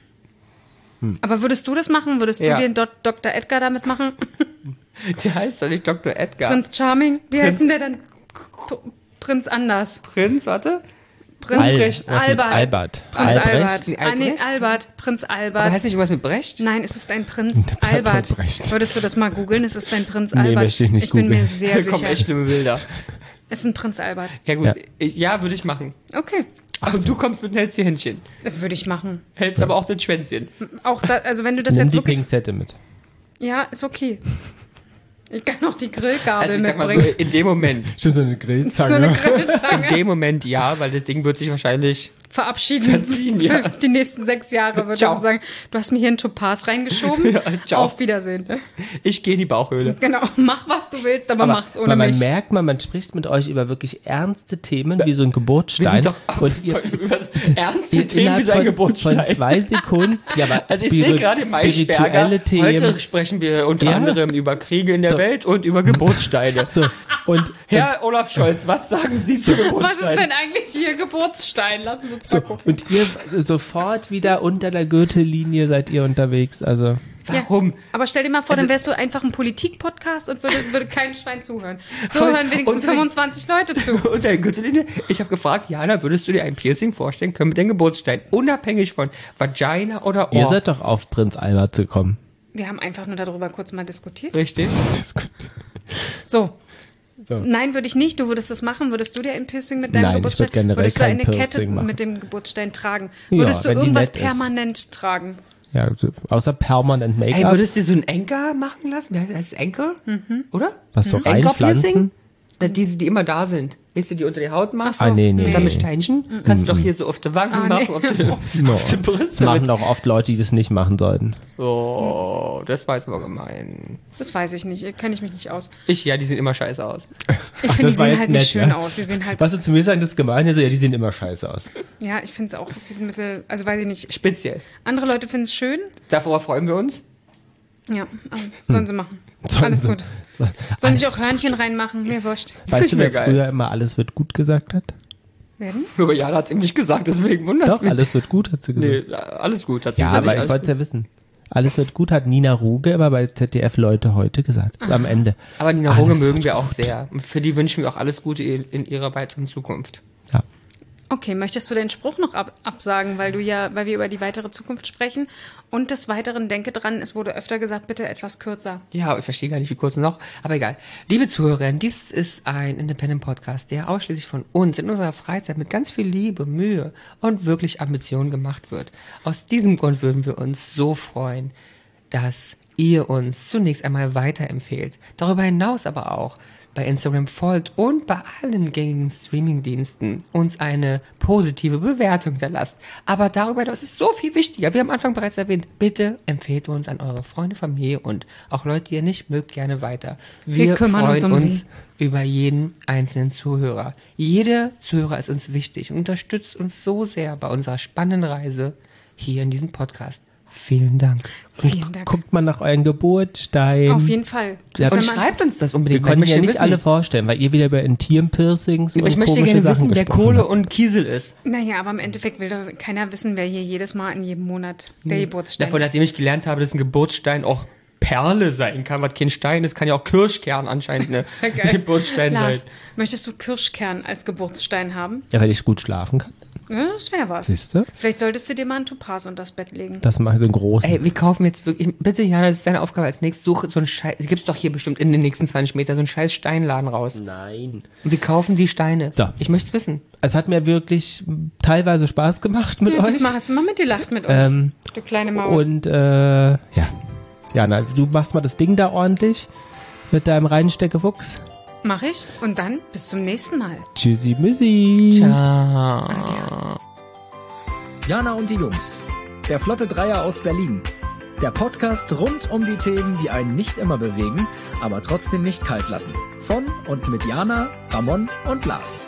Aber würdest du das machen? Würdest Ja. du den Dok- Doktor Edgar damit machen? Der heißt doch nicht Doktor Edgar. Prinz Charming? Wie Prinz- heißt denn der dann? P Prinz Anders. Prinz, warte. Prinz Al- was mit Albert. Albert. Prinz Albrecht? Albert. Nee, Ah, nee, Albrecht? Albert. Prinz Aber Albert. heißt nicht irgendwas mit Brecht? Nein, es ist ein Prinz Albert. Albrecht. Würdest du das mal googeln? Es ist ein Prinz Nee, Albert. möchte ich nicht ich bin mir googeln. sehr Da kommen echt sicher. schlimme Bilder. Es ist ein Prinz Albert. Ja gut, Ja. ich, ja, würde ich machen. Okay. Ach so. Du kommst mit und hältst die Händchen. Das würde ich machen. Hältst ja. aber auch das Schwänzchen. Auch da, also wenn du das Nimm jetzt die wirklich... Pinzette mit. Ja, ist okay. Ich kann auch die Grillgabel Also ich sag mal so, mitbringen. in dem Moment. Stimmt, so eine Grillzange. So eine In Grillzange. dem Moment ja, weil das Ding wird sich wahrscheinlich Verabschieden. Verziehen, ja. Für die nächsten sechs Jahre würde ich Ciao. sagen. Du hast mir hier einen Topaz reingeschoben. Ja, ciao. Auf Wiedersehen. Ich gehe in die Bauchhöhle. Genau, mach was du willst, aber, Aber mach's ohne weil man mich. merkt, man, man spricht mit euch über wirklich ernste Themen, wie so ein Wir Geburtsstein. sind doch und ihr, über so ernste ihr Themen wie innerhalb sein von, Geburtsstein. von zwei Sekunden. Ja, aber Also ich sehe spirit- gerade Maischberger. spirituelle Themen. Heute sprechen wir unter Ja. anderem über Kriege in der So. Welt und über Geburtssteine. So, und, Herr Olaf Scholz, was sagen Sie zu Was Geburtssteinen? ist denn eigentlich hier Geburtsstein? Lassen Sie uns so, mal gucken. und ihr sofort wieder unter der Gürtellinie seid ihr unterwegs. Also Warum? Aber stell dir mal vor, Also- dann wärst du einfach ein Politik-Podcast und würde, würde kein Schwein zuhören. So Voll. hören wenigstens Und wenn- fünfundzwanzig Leute zu. Und der Gürtellinie, ich habe gefragt, Jana, würdest du dir ein Piercing vorstellen können mit dem Geburtsstein? Unabhängig von Vagina oder Ohr. ihr seid doch auf Prinz Albert gekommen. Wir haben einfach nur darüber kurz mal diskutiert. Richtig. So. So. Nein, würde ich nicht. Du würdest das machen. Würdest du dir ein Piercing mit deinem Nein, ich Geburtsstein? würd generell würdest du kein eine Piercing Kette machen. mit dem Geburtsstein tragen? Ja, Würdest du wenn die irgendwas nett ist. permanent tragen? Ja, also, außer permanent Ey, Make-up. würdest du dir so einen Anchor machen lassen? Wie heißt das? Anchor? Mhm. Oder? Was so Anchor-Piercing? reinpflanzen? Na, diese, die immer da sind. Weißt du, die unter die Haut machst? Ach so, Ah, nee, nee, Und dann mit nee. Steinchen? Kannst du doch hier so auf die Wangen Ah, machen, nee. auf die, No. auf die Das Brüste. machen Mit. auch oft Leute, die das nicht machen sollten. Oh, das war jetzt mal gemein. Das weiß ich nicht. Kenne ich mich nicht aus. Ich, ja, die sehen immer scheiße aus. Ich finde, die das war sehen jetzt halt nicht nett, schön ja. aus. Sie sehen halt. Was du zu mir sagen, das ist gemein. Also, ja, die sehen immer scheiße aus. Ja, ich finde es auch. Es sieht ein bisschen. Also weiß ich nicht. Speziell. Andere Leute finden es schön. Davor freuen wir uns. Ja, aber sollen sie machen. Sollen Alles sie- gut. So. Sollen sich auch Hörnchen reinmachen. Mir wurscht. Das Weißt du, find wer ich mir geil. früher immer alles wird gut gesagt hat? Werden? Aber Jana hat es ihm nicht gesagt, deswegen wundert es Doch, mich. alles wird gut, hat sie gesagt. Nee, alles gut. Hat sie Ja, wirklich aber ich alles wollte es gut. ja wissen. Alles wird gut, hat Nina Ruge immer bei Z D F Leute heute gesagt. Ist am Ende. Aber Nina Ruge Alles mögen wird wir auch sehr. Und für die wünschen wir auch alles Gute in ihrer weiteren Zukunft. Ja. Okay, möchtest du den Spruch noch ab absagen, weil du ja, weil wir über die weitere Zukunft sprechen? Und des Weiteren denke dran, es wurde öfter gesagt, bitte etwas kürzer. Ja, ich verstehe gar nicht, wie kurz noch, aber egal. Liebe Zuhörerinnen, dies ist ein Independent-Podcast, der ausschließlich von uns in unserer Freizeit mit ganz viel Liebe, Mühe und wirklich Ambition gemacht wird. Aus diesem Grund würden wir uns so freuen, dass ihr uns zunächst einmal weiterempfehlt. Darüber hinaus aber auch bei Instagram folgt und bei allen gängigen Streamingdiensten uns eine positive Bewertung hinterlasst. Aber darüber, das ist so viel wichtiger. Wir haben am Anfang bereits erwähnt, bitte empfehlt uns an eure Freunde, Familie und auch Leute, die ihr nicht mögt, gerne weiter. Wir, Wir kümmern freuen uns um uns sie. über jeden einzelnen Zuhörer. Jeder Zuhörer ist uns wichtig und unterstützt uns so sehr bei unserer spannenden Reise hier in diesem Podcast. Vielen Dank. Vielen Dank. Guckt mal nach euren Geburtsstein. Auf jeden Fall. Ja, Wenn Und man- schreibt uns das Wir unbedingt. können Ich ja möchte nicht wissen- alle vorstellen, weil ihr wieder über Intim-Piercings und Ich möchte komische gerne Sachen wissen, wer gesprochen Kohle habt. und Kiesel ist. Naja, aber im Endeffekt will doch keiner wissen, wer hier jedes Mal in jedem Monat der Geburtsstein Davon, ist. nachdem ich gelernt habe, dass ein Geburtsstein auch Perle sein kann, was kein Stein ist, kann ja auch Kirschkern anscheinend eine Sehr geil. Geburtsstein Lars, sein. möchtest du Kirschkern als Geburtsstein haben? Ja, weil ich gut schlafen kann. Ja, das wäre was. Siehst du? Vielleicht solltest du dir mal einen Topaz unter das Bett legen. Das mache ich so einen großen. Ey, wir kaufen jetzt wirklich, bitte Jana, das ist deine Aufgabe als nächstes, suche so einen Scheiß, gibt's doch hier bestimmt in den nächsten zwanzig Metern so einen scheiß Steinladen raus. Nein. Und wir kaufen die Steine. So. Ich möchte es wissen. Es hat mir wirklich teilweise Spaß gemacht mit Ja, euch. diesmal hast du mal mitgelacht mit uns, Ähm, du kleine Maus. Und äh, ja. Ja, na, du machst mal das Ding da ordentlich mit deinem Reinsteckefuchs. Mach ich. Und dann bis zum nächsten Mal. Tschüssi Müssi. Ciao. Adios. Jana und die Jungs. Der Flotte Dreier aus Berlin. Der Podcast rund um die Themen, die einen nicht immer bewegen, aber trotzdem nicht kalt lassen. Von und mit Jana, Ramon und Lars.